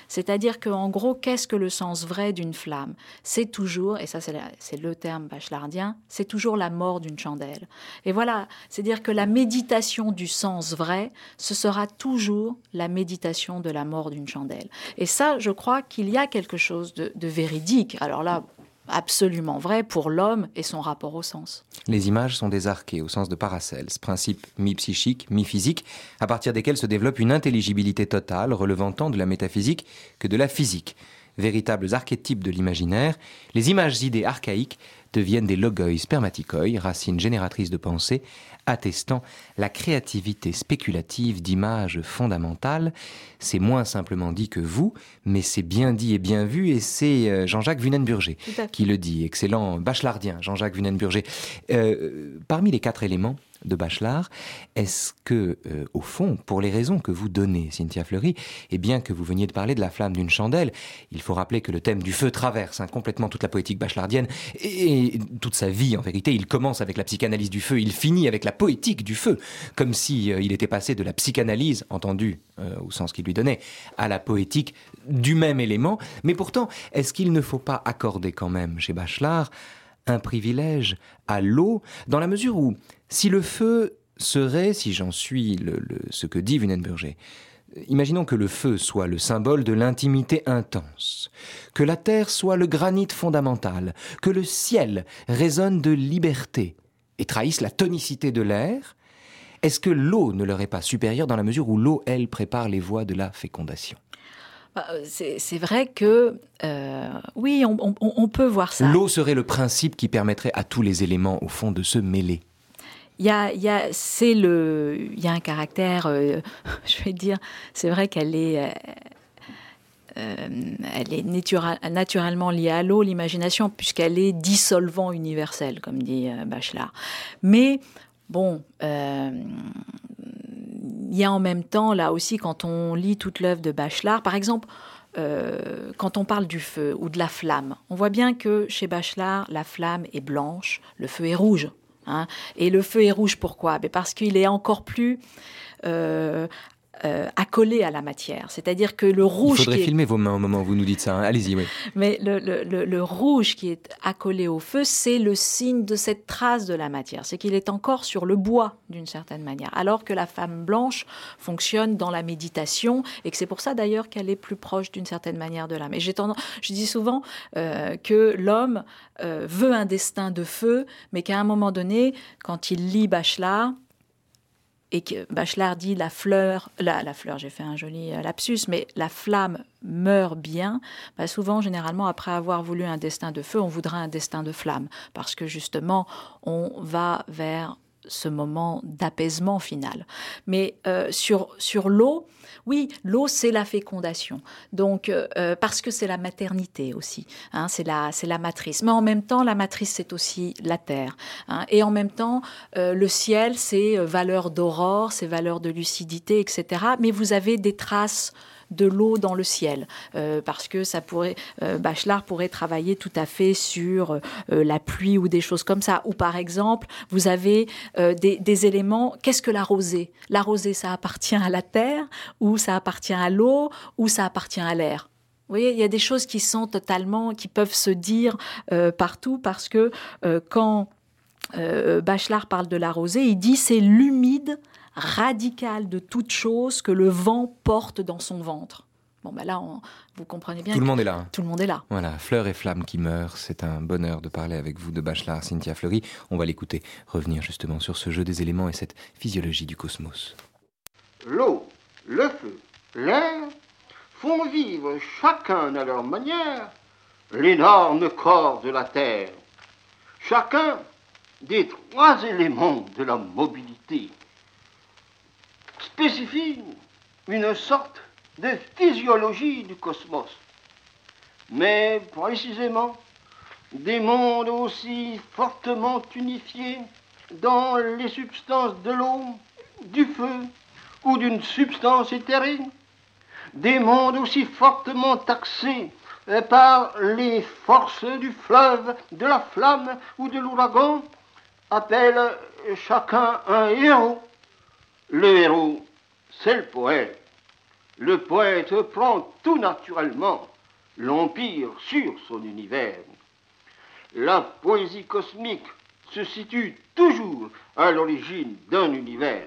C'est-à-dire qu'en gros, qu'est-ce que le sens vrai d'une flamme? C'est toujours, et ça c'est le terme bachelardien, c'est toujours la mort d'une chandelle. Et voilà, c'est-à-dire que la méditation du sens vrai, ce sera toujours la méditation de la mort d'une chandelle. Et ça, je crois qu'il y a quelque chose de véridique. Alors là, absolument vrai pour l'homme et son rapport au sens. Les images sont des archées au sens de Paracels, principe mi-psychique, mi-physique, à partir desquels se développe une intelligibilité totale relevant tant de la métaphysique que de la physique. Véritables archétypes de l'imaginaire, les images-idées archaïques deviennent des logoi spermatikoi, racines génératrices de pensée, attestant la créativité spéculative d'images fondamentales. C'est moins simplement dit que vous, mais c'est bien dit et bien vu, et c'est Jean-Jacques Vunenburger qui le dit, excellent bachelardien, Jean-Jacques Vunenburger. Parmi les 4 éléments de Bachelard, est-ce que, au fond, pour les raisons que vous donnez, Cynthia Fleury, et bien que vous veniez de parler de la flamme d'une chandelle, il faut rappeler que le thème du feu traverse complètement toute la poétique bachelardienne et toute sa vie, en vérité. Il commence avec la psychanalyse du feu, il finit avec la poétique du feu, comme si il était passé de la psychanalyse, entendue au sens qu'il lui donnait, à la poétique du même élément. Mais pourtant, est-ce qu'il ne faut pas accorder quand même, chez Bachelard, un privilège à l'eau, dans la mesure où, si le feu serait, si j'en suis ce que dit Vunenburger, imaginons que le feu soit le symbole de l'intimité intense, que la terre soit le granit fondamental, que le ciel résonne de liberté et trahisse la tonicité de l'air, est-ce que l'eau ne leur est pas supérieure dans la mesure où l'eau, elle, prépare les voies de la fécondation ? C'est vrai que, oui, on peut voir ça. L'eau serait le principe qui permettrait à tous les éléments, au fond, de se mêler. Il y a un caractère, je vais dire, c'est vrai qu'elle est... elle est naturellement liée à l'eau, l'imagination, puisqu'elle est dissolvant universel, comme dit Bachelard. Mais, bon... il y a en même temps, là aussi, quand on lit toute l'œuvre de Bachelard, par exemple, quand on parle du feu ou de la flamme, on voit bien que chez Bachelard, la flamme est blanche, le feu est rouge. Hein. Et le feu est rouge, pourquoi ? Parce qu'il est encore plus accolé à la matière. C'est-à-dire que le rouge... Il faudrait filmer vos mains au moment où vous nous dites ça. Hein. Allez-y, oui. Mais le rouge qui est accolé au feu, c'est le signe de cette trace de la matière. C'est qu'il est encore sur le bois, d'une certaine manière. Alors que la femme blanche fonctionne dans la méditation, et que c'est pour ça d'ailleurs qu'elle est plus proche d'une certaine manière de l'âme. Et je dis souvent que l'homme veut un destin de feu, mais qu'à un moment donné, quand il lit Bachelard, et que Bachelard dit la fleur, j'ai fait un joli lapsus, mais la flamme meurt bien, souvent, généralement, après avoir voulu un destin de feu, on voudra un destin de flamme, parce que justement, on va vers ce moment d'apaisement final. Mais sur l'eau, oui, l'eau, c'est la fécondation. Donc, parce que c'est la maternité aussi. Hein, c'est la matrice. Mais en même temps, la matrice, c'est aussi la terre. Hein, et en même temps, le ciel, c'est valeur d'aurore, c'est valeur de lucidité, etc. Mais vous avez des traces de l'eau dans le ciel, parce que Bachelard pourrait travailler tout à fait sur la pluie ou des choses comme ça. Ou par exemple, vous avez des éléments. Qu'est-ce que la rosée ? La rosée, ça appartient à la terre, ou ça appartient à l'eau, ou ça appartient à l'air. Vous voyez, il y a des choses qui peuvent se dire partout, parce que quand Bachelard parle de la rosée, il dit c'est l'humide radical de toute chose que le vent porte dans son ventre. Bon, là, vous comprenez bien. Tout le monde est là. Hein. Tout le monde est là. Voilà, fleurs et flammes qui meurent. C'est un bonheur de parler avec vous de Bachelard, Cynthia Fleury. On va l'écouter revenir justement sur ce jeu des éléments et cette physiologie du cosmos. L'eau, le feu, l'air font vivre chacun à leur manière l'énorme corps de la Terre. Chacun des 3 éléments de la mobilité spécifie une sorte de physiologie du cosmos. Mais précisément, des mondes aussi fortement unifiés dans les substances de l'eau, du feu ou d'une substance éthérée, des mondes aussi fortement taxés par les forces du fleuve, de la flamme ou de l'ouragan, appellent chacun un héros. Le héros, c'est le poète. le poète prend tout naturellement l'empire sur son univers. La poésie cosmique se situe toujours à l'origine d'un univers.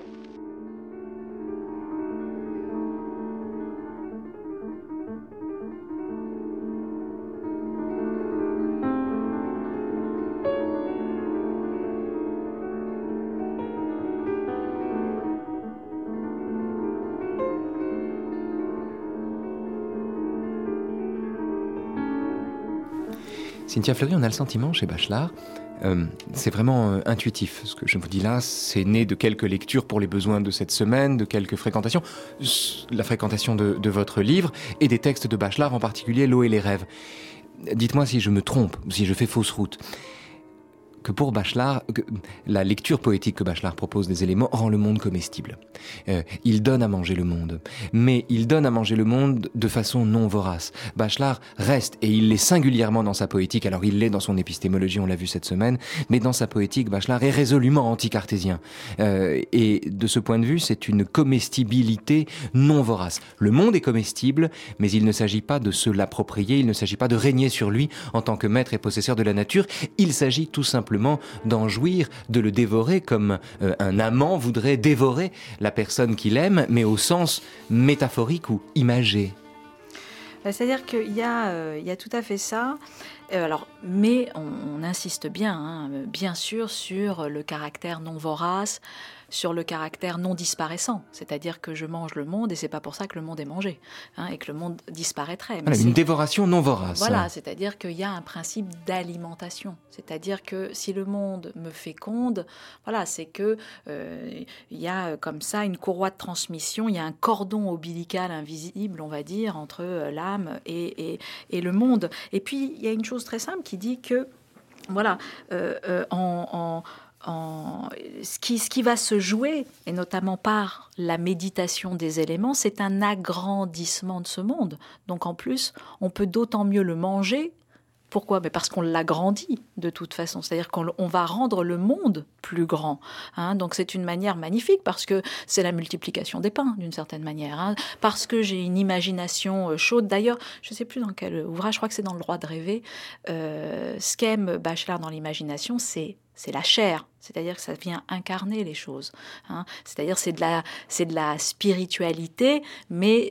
Cynthia Fleury, on a le sentiment chez Bachelard, c'est vraiment intuitif. Ce que je vous dis là, c'est né de quelques lectures pour les besoins de cette semaine, de quelques fréquentations, la fréquentation de votre livre et des textes de Bachelard, en particulier L'eau et les rêves. Dites-moi si je me trompe, si je fais fausse route. Que pour Bachelard, la lecture poétique que Bachelard propose des éléments rend le monde comestible. Il donne à manger le monde, mais il donne à manger le monde de façon non vorace. Bachelard reste, et il l'est singulièrement dans sa poétique, alors il l'est dans son épistémologie, on l'a vu cette semaine, mais dans sa poétique, Bachelard est résolument anti-cartésien. Et de ce point de vue, c'est une comestibilité non vorace. Le monde est comestible, mais il ne s'agit pas de se l'approprier, il ne s'agit pas de régner sur lui en tant que maître et possesseur de la nature, il s'agit tout simplement d'en jouir, de le dévorer comme un amant voudrait dévorer la personne qu'il aime, mais au sens métaphorique ou imagé. C'est-à-dire qu'il y a tout à fait ça. Mais on insiste bien, bien sûr, sur le caractère non vorace, sur le caractère non disparaissant. C'est-à-dire que je mange le monde et c'est pas pour ça que le monde est mangé, et que le monde disparaîtrait. Voilà, une dévoration non vorace. Voilà, c'est-à-dire qu'il y a un principe d'alimentation. C'est-à-dire que si le monde me féconde, voilà, c'est que il y a comme ça une courroie de transmission, il y a un cordon ombilical invisible, on va dire, entre l'âme et le monde. Et puis il y a une chose très simple qui dit que, voilà, ce qui va se jouer, et notamment par la méditation des éléments, c'est un agrandissement de ce monde. Donc en plus, on peut d'autant mieux le manger. Pourquoi ? Mais parce qu'on l'agrandit de toute façon. C'est-à-dire qu'on va rendre le monde plus grand. Donc c'est une manière magnifique parce que c'est la multiplication des pains d'une certaine manière. Parce que j'ai une imagination chaude. D'ailleurs, je ne sais plus dans quel ouvrage, je crois que c'est dans Le droit de rêver. Ce qu'aime Bachelard dans l'imagination, c'est la chair, c'est-à-dire que ça vient incarner les choses. C'est-à-dire c'est de la spiritualité, mais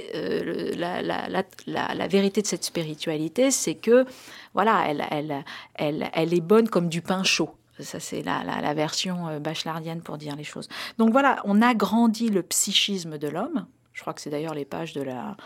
la vérité de cette spiritualité, c'est que voilà, elle est bonne comme du pain chaud. Ça, c'est la version bachelardienne pour dire les choses. Donc voilà, on agrandit le psychisme de l'homme. Je crois que c'est d'ailleurs les pages de la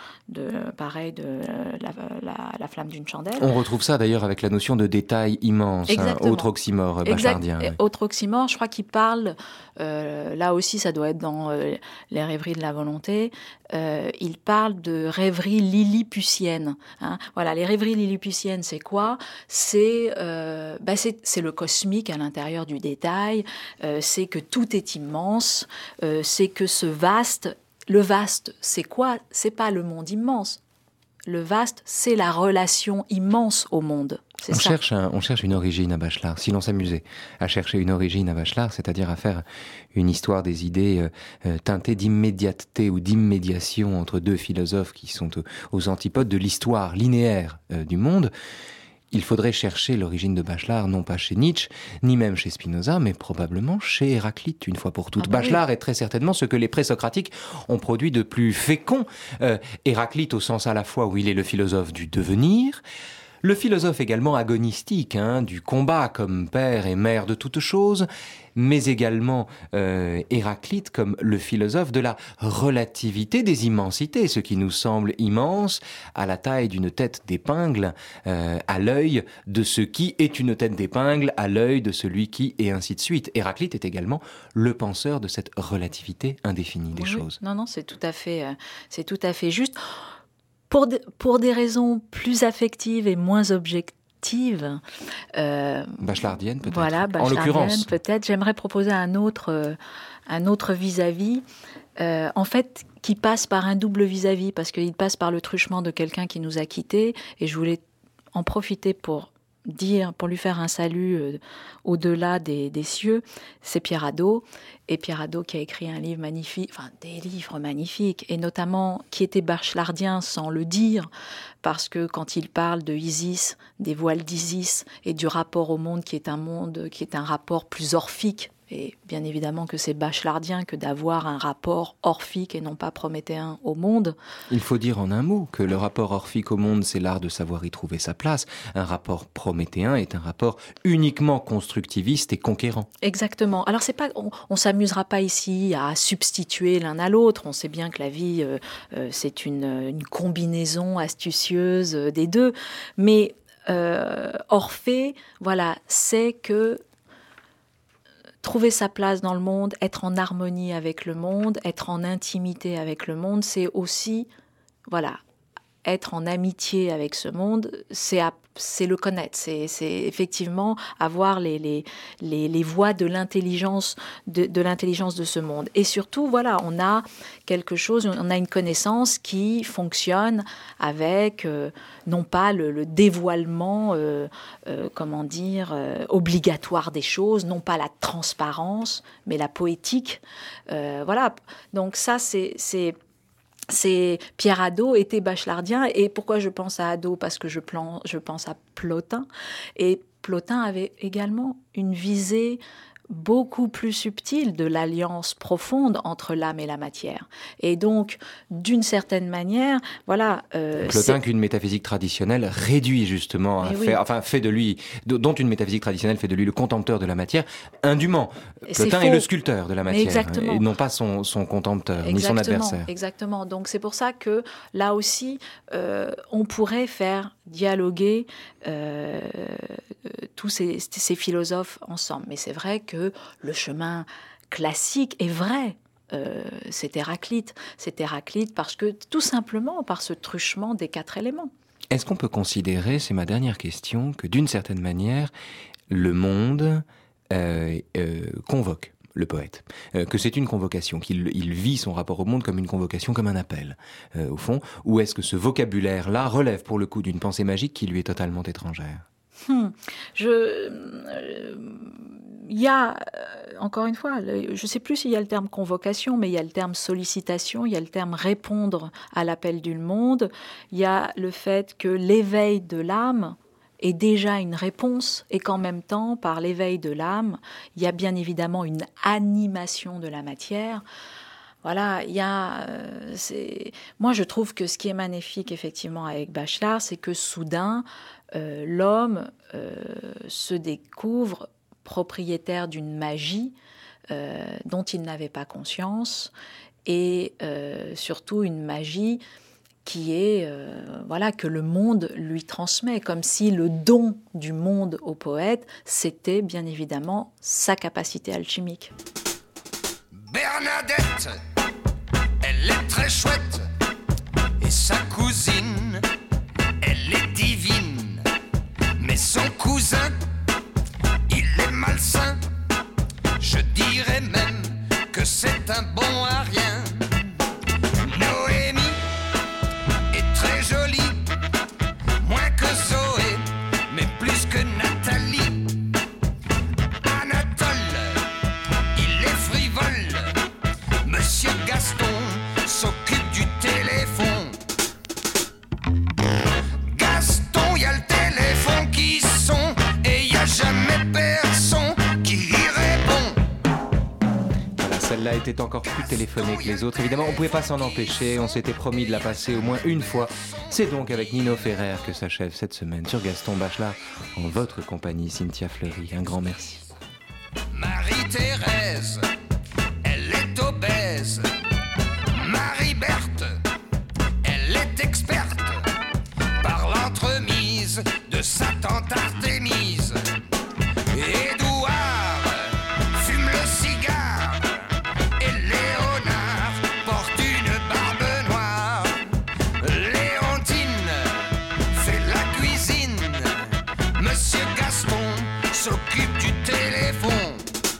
flamme d'une chandelle. On retrouve ça d'ailleurs avec la notion de détail immense, autre oxymore bachardien. Autre oxymore, je crois qu'il parle, là aussi ça doit être dans les rêveries de la volonté, il parle de rêveries lilliputiennes. Voilà, les rêveries lilliputiennes, c'est quoi ? C'est le cosmique à l'intérieur du détail, c'est que tout est immense, c'est que ce vaste... Le vaste, c'est quoi ? C'est pas le monde immense. Le vaste, c'est la relation immense au monde. On cherche une origine à Bachelard. Si l'on s'amusait à chercher une origine à Bachelard, c'est-à-dire à faire une histoire des idées teintée d'immédiateté ou d'immédiation entre deux philosophes qui sont aux antipodes de l'histoire linéaire du monde, il faudrait chercher l'origine de Bachelard, non pas chez Nietzsche, ni même chez Spinoza, mais probablement chez Héraclite, une fois pour toutes. Bachelard est très certainement ce que les présocratiques ont produit de plus fécond. Héraclite au sens à la fois où il est le philosophe du devenir, le philosophe également agonistique, du combat comme père et mère de toutes choses, mais également Héraclite comme le philosophe de la relativité des immensités, ce qui nous semble immense à la taille d'une tête d'épingle, à l'œil de ce qui est une tête d'épingle, à l'œil de celui qui, et ainsi de suite. Héraclite est également le penseur de cette relativité indéfinie des choses. Non, c'est tout à fait juste. Pour des raisons plus affectives et moins objectives. Bachelardienne peut-être. Voilà, en l'occurrence. Peut-être. J'aimerais proposer un autre vis-à-vis, en fait, qui passe par un double vis-à-vis, parce qu'il passe par le truchement de quelqu'un qui nous a quittés, et je voulais en profiter pour dire, pour lui faire un salut au-delà des cieux, c'est Pierre Hadot. Et Pierre Hadot qui a écrit un livre magnifique, enfin des livres magnifiques, et notamment qui était bachelardien sans le dire, parce que quand il parle de Isis, des voiles d'Isis et du rapport au monde qui est un rapport plus orphique, et bien évidemment que c'est bachelardien que d'avoir un rapport orphique et non pas prométhéen au monde. Il faut dire en un mot que le rapport orphique au monde, c'est l'art de savoir y trouver sa place. Un rapport prométhéen est un rapport uniquement constructiviste et conquérant. Exactement. Alors on s'amusera pas ici à substituer l'un à l'autre. On sait bien que la vie, c'est une combinaison astucieuse des deux. Mais Orphée, voilà, c'est que trouver sa place dans le monde, être en harmonie avec le monde, être en intimité avec le monde, c'est aussi, voilà, être en amitié avec ce monde, c'est le connaître, c'est effectivement avoir les voies de l'intelligence de l'intelligence de ce monde. Et surtout, voilà, on a quelque chose, on a une connaissance qui fonctionne avec non pas le dévoilement, obligatoire des choses, non pas la transparence, mais la poétique. Voilà. Donc ça, c'est Pierre Hadot était bachelardien. Et pourquoi je pense à Hadot ? Parce que je pense à Plotin. Et Plotin avait également une visée beaucoup plus subtile de l'alliance profonde entre l'âme et la matière. Et donc, d'une certaine manière, voilà... Plotin qu'une métaphysique traditionnelle réduit justement, fait de lui, dont une métaphysique traditionnelle fait de lui le contempteur de la matière, indûment. Plotin est le sculpteur de la matière, et non pas son contempteur, ni son adversaire. Exactement. Donc c'est pour ça que, là aussi, on pourrait faire dialoguer tous ces philosophes ensemble. Mais c'est vrai que le chemin classique est vrai. C'est Héraclite. C'est Héraclite parce que, tout simplement, par ce truchement des 4 éléments. Est-ce qu'on peut considérer, c'est ma dernière question, que d'une certaine manière, le monde convoque le poète, que c'est une convocation, qu'il vit son rapport au monde comme une convocation, comme un appel, au fond, ou est-ce que ce vocabulaire-là relève pour le coup d'une pensée magique qui lui est totalement étrangère ? Il y a, encore une fois, je ne sais plus s'il y a le terme convocation, mais il y a le terme sollicitation, il y a le terme répondre à l'appel du monde, il y a le fait que l'éveil de l'âme est déjà une réponse, et qu'en même temps, par l'éveil de l'âme, il y a bien évidemment une animation de la matière. Voilà, moi je trouve que ce qui est magnifique effectivement avec Bachelard, c'est que soudain, l'homme se découvre propriétaire d'une magie dont il n'avait pas conscience, et surtout une magie qui est, que le monde lui transmet, comme si le don du monde au poète, c'était bien évidemment sa capacité alchimique. Bernadette, elle est très chouette, et sa cousine, elle est divine, mais son cousin, il est malsain, je dirais même que c'est un bon à rien. Noémie est très jolie, moins que Zoé, mais plus que Nathalie. Anatole, il est frivole, Monsieur Gaston s'occupe du téléphone. Gaston, y a le téléphone qui sonne, et y a jamais personne qui y répond. Voilà, celle-là était encore plus téléphonée que les autres. Évidemment, on ne pouvait pas s'en empêcher, on s'était promis de la passer au moins une fois. C'est donc avec Nino Ferrer que s'achève cette semaine sur Gaston Bachelard, en votre compagnie, Cynthia Fleury. Un grand merci. Marie-Thérèse, elle est obèse. Marie-Berthe, elle est experte par l'entremise de sa tante Artémise. Édouard fume le cigare et Léonard porte une barbe noire. Léontine fait la cuisine, Monsieur Gaston s'occupe du téléphone.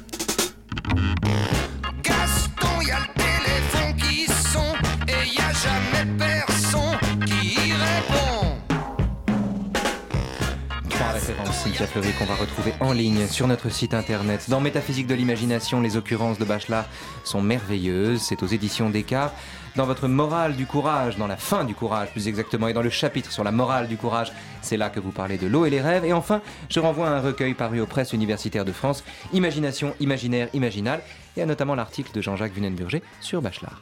Gaston, y a le téléphone qui sonne, et y a jamais personne qui y répond. 3 références Cynthia Fleury, qu'on va retrouver en ligne sur notre site internet. Dans Métaphysique de l'imagination, les occurrences de Bachelard sont merveilleuses. C'est aux éditions Descartes. Dans votre morale du courage, dans la fin du courage plus exactement, et dans le chapitre sur la morale du courage, c'est là que vous parlez de l'eau et les rêves. Et enfin, je renvoie à un recueil paru aux Presses universitaires de France, Imagination, imaginaire, imaginal, et à notamment l'article de Jean-Jacques Vunen-Burger sur Bachelard.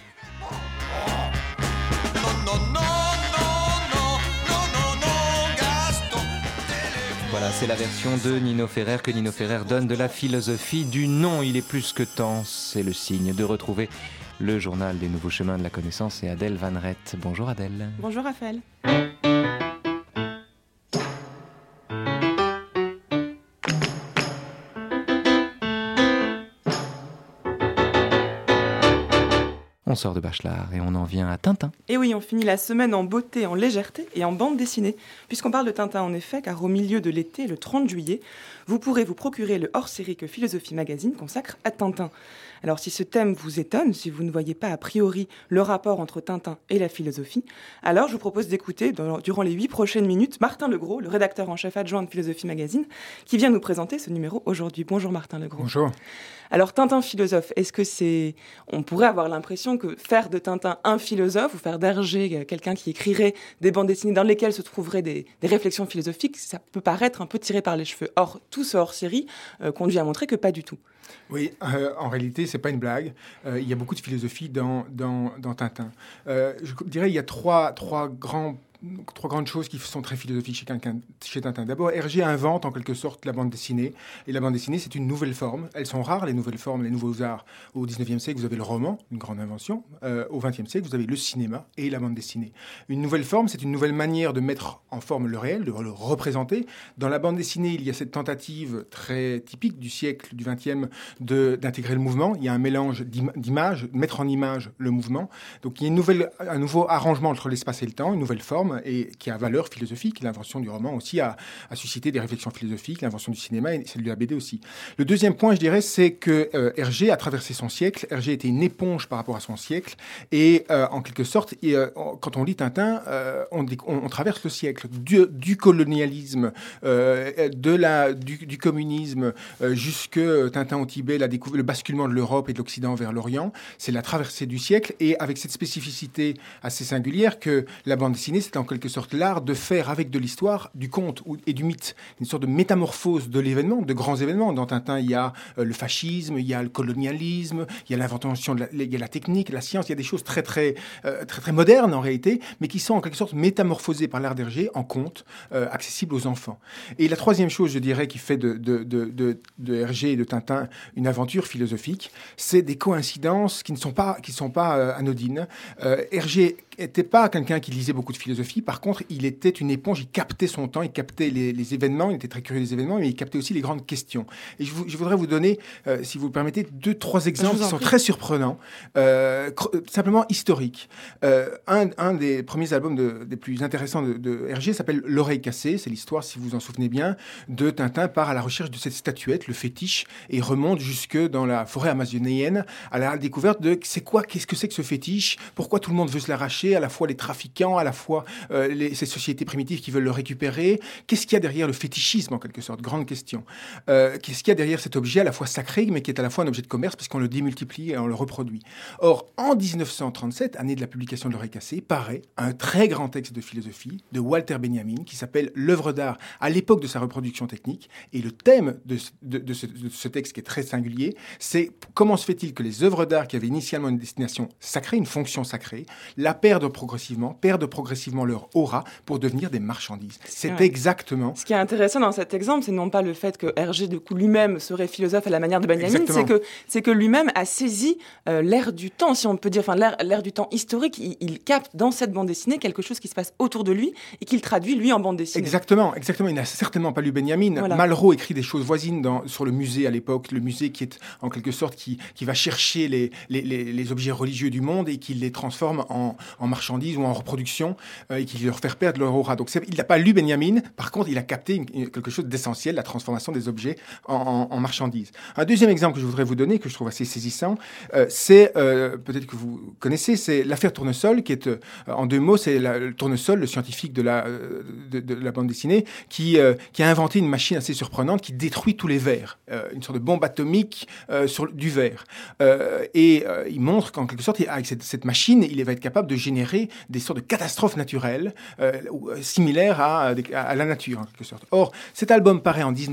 Voilà, c'est la version de Nino Ferrer que Nino Ferrer donne de la philosophie du non. Il est plus que temps, c'est le signe de retrouver le journal des nouveaux chemins de la connaissance et Adèle Van Rett. Bonjour Adèle. Bonjour Raphaël. On sort de Bachelard et on en vient à Tintin. Et oui, on finit la semaine en beauté, en légèreté et en bande dessinée. Puisqu'on parle de Tintin en effet, car au milieu de l'été, le 30 juillet, vous pourrez vous procurer le hors-série que Philosophie Magazine consacre à Tintin. Alors si ce thème vous étonne, si vous ne voyez pas a priori le rapport entre Tintin et la philosophie, alors je vous propose d'écouter durant les 8 prochaines minutes Martin Legros, le rédacteur en chef adjoint de Philosophie Magazine, qui vient nous présenter ce numéro aujourd'hui. Bonjour Martin Legros. Bonjour. Alors Tintin philosophe, est-ce que c'est... On pourrait avoir l'impression que faire de Tintin un philosophe ou faire d'Hergé quelqu'un qui écrirait des bandes dessinées dans lesquelles se trouveraient des réflexions philosophiques, ça peut paraître un peu tiré par les cheveux. Or, tout ce hors-série conduit à montrer que pas du tout. Oui, en réalité, c'est pas une blague. Il y a beaucoup de philosophie dans Tintin. Je dirais il y a trois grandes choses qui sont très philosophiques chez Tintin. D'abord, Hergé invente en quelque sorte la bande dessinée. Et la bande dessinée, c'est une nouvelle forme. Elles sont rares, les nouvelles formes, les nouveaux arts. Au 19e siècle, vous avez le roman, une grande invention. Au 20e siècle, vous avez le cinéma et la bande dessinée. Une nouvelle forme, c'est une nouvelle manière de mettre en forme le réel, de le représenter. Dans la bande dessinée, il y a cette tentative très typique du siècle, du 20e, d'intégrer le mouvement. Il y a un mélange d'images, mettre en image le mouvement. Donc il y a un nouveau arrangement entre l'espace et le temps, une nouvelle forme, et qui a valeur philosophique. L'invention du roman aussi a suscité des réflexions philosophiques, l'invention du cinéma et celle de la BD aussi. Le deuxième point, je dirais, c'est que Hergé a traversé son siècle. Hergé était une éponge par rapport à son siècle, et en quelque sorte, quand on lit Tintin, on traverse le siècle du colonialisme, du communisme, jusque Tintin au Tibet, le basculement de l'Europe et de l'Occident vers l'Orient. C'est la traversée du siècle, et avec cette spécificité assez singulière que la bande dessinée, c'est en quelque sorte l'art de faire avec de l'histoire, du conte et du mythe, une sorte de métamorphose de l'événement, de grands événements. Dans Tintin, il y a le fascisme, il y a le colonialisme, il y a l'invention, il y a la technique, la science, il y a des choses très modernes en réalité, mais qui sont en quelque sorte métamorphosées par l'art d'Hergé en conte, accessible aux enfants. Et la troisième chose, je dirais, qui fait de Hergé et de Tintin une aventure philosophique, c'est des coïncidences qui ne sont pas anodines. Hergé n'était pas quelqu'un qui lisait beaucoup de philosophie. Par contre, il était une éponge, il captait son temps, il captait les événements, il était très curieux des événements, mais il captait aussi les grandes questions. Et je voudrais vous donner, si vous le permettez, 2-3 exemples qui sont très surprenants, simplement historiques. Un des premiers albums des plus intéressants de Hergé s'appelle L'Oreille cassée. C'est l'histoire, si vous vous en souvenez bien, de Tintin part à la recherche de cette statuette, le fétiche, et remonte jusque dans la forêt amazonienne à la découverte de qu'est-ce que c'est que ce fétiche, pourquoi tout le monde veut se l'arracher, à la fois les trafiquants, à la fois ces sociétés primitives qui veulent le récupérer. Qu'est-ce qu'il y a derrière le fétichisme, en quelque sorte? Grande question. Qu'est-ce qu'il y a derrière cet objet à la fois sacré, mais qui est à la fois un objet de commerce, parce qu'on le démultiplie et on le reproduit. Or, en 1937, année de la publication de L'Oreille cassée, paraît un très grand texte de philosophie de Walter Benjamin, qui s'appelle L'œuvre d'art à l'époque de sa reproduction technique. Et le thème de ce texte, qui est très singulier, c'est comment se fait-il que les œuvres d'art qui avaient initialement une destination sacrée, une fonction sacrée, la perdent progressivement leur aura pour devenir des marchandises. C'est exactement... Ce qui est intéressant dans cet exemple, c'est non pas le fait que Hergé, du coup, lui-même serait philosophe à la manière de Benjamin, c'est que lui-même a saisi l'ère du temps, si on peut dire, enfin l'ère du temps historique. Il capte dans cette bande dessinée quelque chose qui se passe autour de lui et qu'il traduit, lui, en bande dessinée. Exactement. Il n'a certainement pas lu Benjamin. Voilà. Malraux écrit des choses voisines sur le musée à l'époque, le musée qui est en quelque sorte qui va chercher les objets religieux du monde et qui les transforme en marchandises ou en reproduction. et qui leur fait perdre leur aura. Donc il n'a pas lu Benjamin, par contre il a capté quelque chose d'essentiel, la transformation des objets en marchandises. Un deuxième exemple que je voudrais vous donner, que je trouve assez saisissant, c'est, peut-être que vous connaissez, c'est l'affaire Tournesol, qui est, en deux mots, c'est Tournesol, le scientifique de la bande dessinée, qui a inventé une machine assez surprenante qui détruit tous les verres, une sorte de bombe atomique sur du verre. Il montre qu'en quelque sorte, avec cette machine, il va être capable de générer des sortes de catastrophes naturelles similaires à la nature, en quelque sorte. Or, cet album paraît en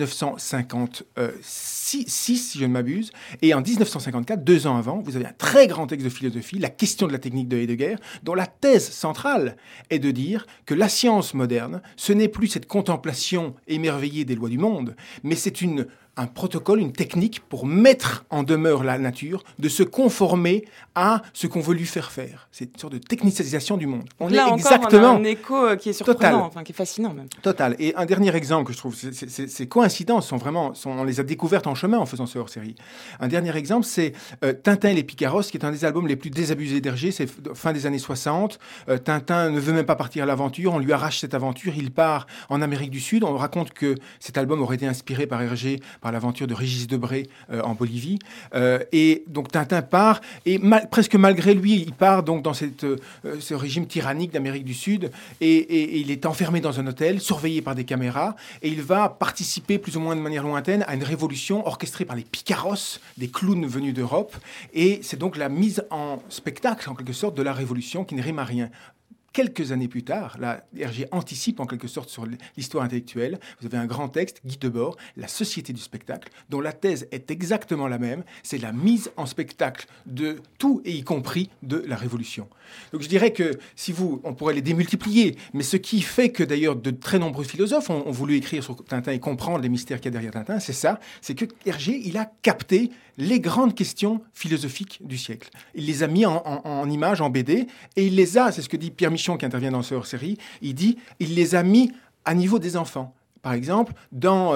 1956, si je ne m'abuse, et en 1954, 2 ans avant, vous avez un très grand texte de philosophie, La question de la technique de Heidegger, dont la thèse centrale est de dire que la science moderne, ce n'est plus cette contemplation émerveillée des lois du monde, mais c'est un protocole, une technique pour mettre en demeure la nature de se conformer à ce qu'on veut lui faire faire. C'est une sorte de technicisation du monde. On a un écho qui est surprenant, enfin, qui est fascinant même. Total. Et un dernier exemple que je trouve, ces coïncidences on les a découvertes en chemin en faisant ce hors-série. Un dernier exemple, c'est Tintin et les Picaros, qui est un des albums les plus désabusés d'Hergé. C'est fin des années 60. Tintin ne veut même pas partir à l'aventure. On lui arrache cette aventure. Il part en Amérique du Sud. On raconte que cet album aurait été inspiré par Hergé, par l'aventure de Régis Debray en Bolivie. Et donc Tintin part, et presque malgré lui, il part donc dans ce régime tyrannique d'Amérique du Sud, et il est enfermé dans un hôtel, surveillé par des caméras, et il va participer plus ou moins de manière lointaine à une révolution orchestrée par les Picaros, des clowns venus d'Europe, et c'est donc la mise en spectacle, en quelque sorte, de la révolution qui ne rime à rien. Quelques années plus tard, là, Hergé anticipe en quelque sorte sur l'histoire intellectuelle. Vous avez un grand texte, Guy Debord, La société du spectacle, dont la thèse est exactement la même. C'est la mise en spectacle de tout, et y compris de la Révolution. Donc je dirais que on pourrait les démultiplier, mais ce qui fait que d'ailleurs de très nombreux philosophes ont voulu écrire sur Tintin et comprendre les mystères qu'il y a derrière Tintin, c'est ça, c'est que Hergé, il a capté les grandes questions philosophiques du siècle. Il les a mis en images, en BD, et il les a, c'est ce que dit Pierre Michon qui intervient dans ce hors-série, il les a mis à niveau des enfants. Par exemple, dans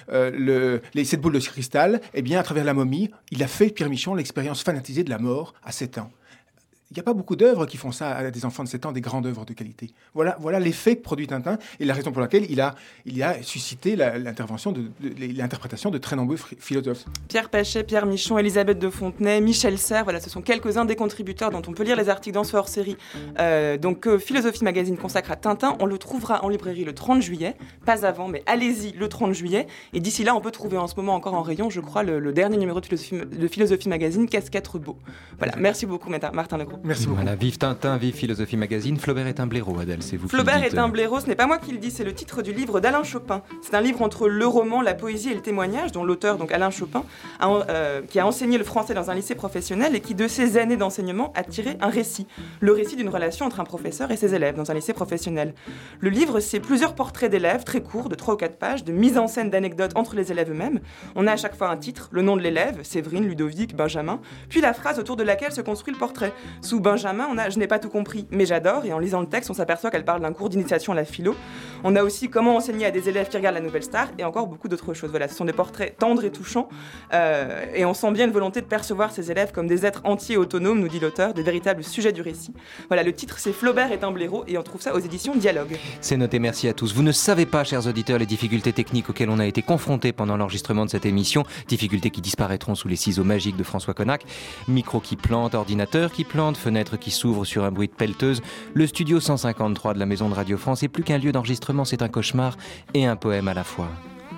cette boule de cristal, eh bien, à travers la momie, il a fait, Pierre Michon, l'expérience fanatisée de la mort à 7 ans. Il n'y a pas beaucoup d'œuvres qui font ça à des enfants de 7 ans, des grandes œuvres de qualité. Voilà l'effet que produit Tintin, et la raison pour laquelle il a suscité l'interprétation de très nombreux philosophes. Pierre Pachet, Pierre Michon, Elisabeth de Fontenay, Michel Serres, voilà, ce sont quelques-uns des contributeurs dont on peut lire les articles dans ce hors-série. Philosophie Magazine consacre à Tintin, on le trouvera en librairie le 30 juillet, pas avant, mais allez-y le 30 juillet, et d'ici là, on peut trouver en ce moment encore en rayon, je crois, le dernier numéro de Philosophie Magazine, Casquette Beau. Voilà, merci beaucoup Martin Legros. Merci beaucoup. Voilà, vive Tintin, vive Philosophie Magazine. Flaubert est un blaireau, Adèle, c'est vous Flaubert qui le dites. est un blaireau, ce n'est pas moi qui le dis, c'est le titre du livre d'Alain Chopin. C'est un livre entre le roman, la poésie et le témoignage, dont l'auteur, donc Alain Chopin, qui a enseigné le français dans un lycée professionnel et qui, de ses années d'enseignement, a tiré un récit. Le récit d'une relation entre un professeur et ses élèves dans un lycée professionnel. Le livre, c'est plusieurs portraits d'élèves, très courts, de 3 ou 4 pages, de mise en scène d'anecdotes entre les élèves eux-mêmes. On a à chaque fois un titre, le nom de l'élève, Séverine, Ludovic, Benjamin, puis la phrase autour de laquelle se construit le portrait. Sous Benjamin, on a « Je n'ai pas tout compris, mais j'adore », et en lisant le texte, on s'aperçoit qu'elle parle d'un cours d'initiation à la philo. On a aussi comment enseigner à des élèves qui regardent La Nouvelle Star, et encore beaucoup d'autres choses. Voilà, ce sont des portraits tendres et touchants, et on sent bien une volonté de percevoir ces élèves comme des êtres entiers autonomes, nous dit l'auteur, des véritables sujets du récit. Voilà, le titre c'est Flaubert est un blaireau, et on trouve ça aux éditions Dialogue. C'est noté, merci à tous. Vous ne savez pas, chers auditeurs, les difficultés techniques auxquelles on a été confrontés pendant l'enregistrement de cette émission, difficultés qui disparaîtront sous les ciseaux magiques de François Connac. Micro qui plante, ordinateur qui plante, fenêtre qui s'ouvre sur un bruit de pelleteuse. Le studio 153 de la Maison de Radio France est plus qu'un lieu d'enregistrement, c'est un cauchemar et un poème à la fois.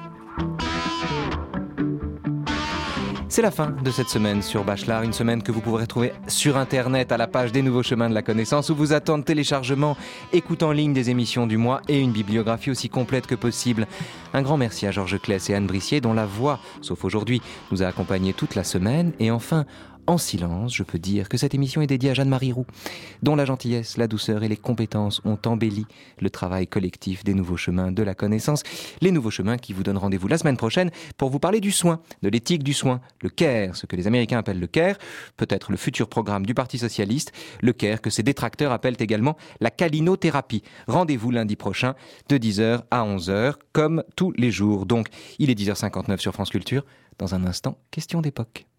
C'est la fin de cette semaine sur Bachelard, une semaine que vous pourrez trouver sur Internet à la page des Nouveaux Chemins de la Connaissance, où vous attendent téléchargement, écoute en ligne des émissions du mois et une bibliographie aussi complète que possible. Un grand merci à Georges Claes et Anne Brissier, dont la voix, sauf aujourd'hui, nous a accompagnés toute la semaine. Et enfin, en silence, je peux dire que cette émission est dédiée à Jeanne-Marie Roux, dont la gentillesse, la douceur et les compétences ont embelli le travail collectif des Nouveaux Chemins de la Connaissance. Les Nouveaux Chemins qui vous donnent rendez-vous la semaine prochaine pour vous parler du soin, de l'éthique du soin, le CARE, ce que les Américains appellent le CARE, peut-être le futur programme du Parti Socialiste, le CARE que ses détracteurs appellent également la calinothérapie. Rendez-vous lundi prochain de 10h à 11h, comme tous les jours. Donc, il est 10h59 sur France Culture. Dans un instant, question d'époque.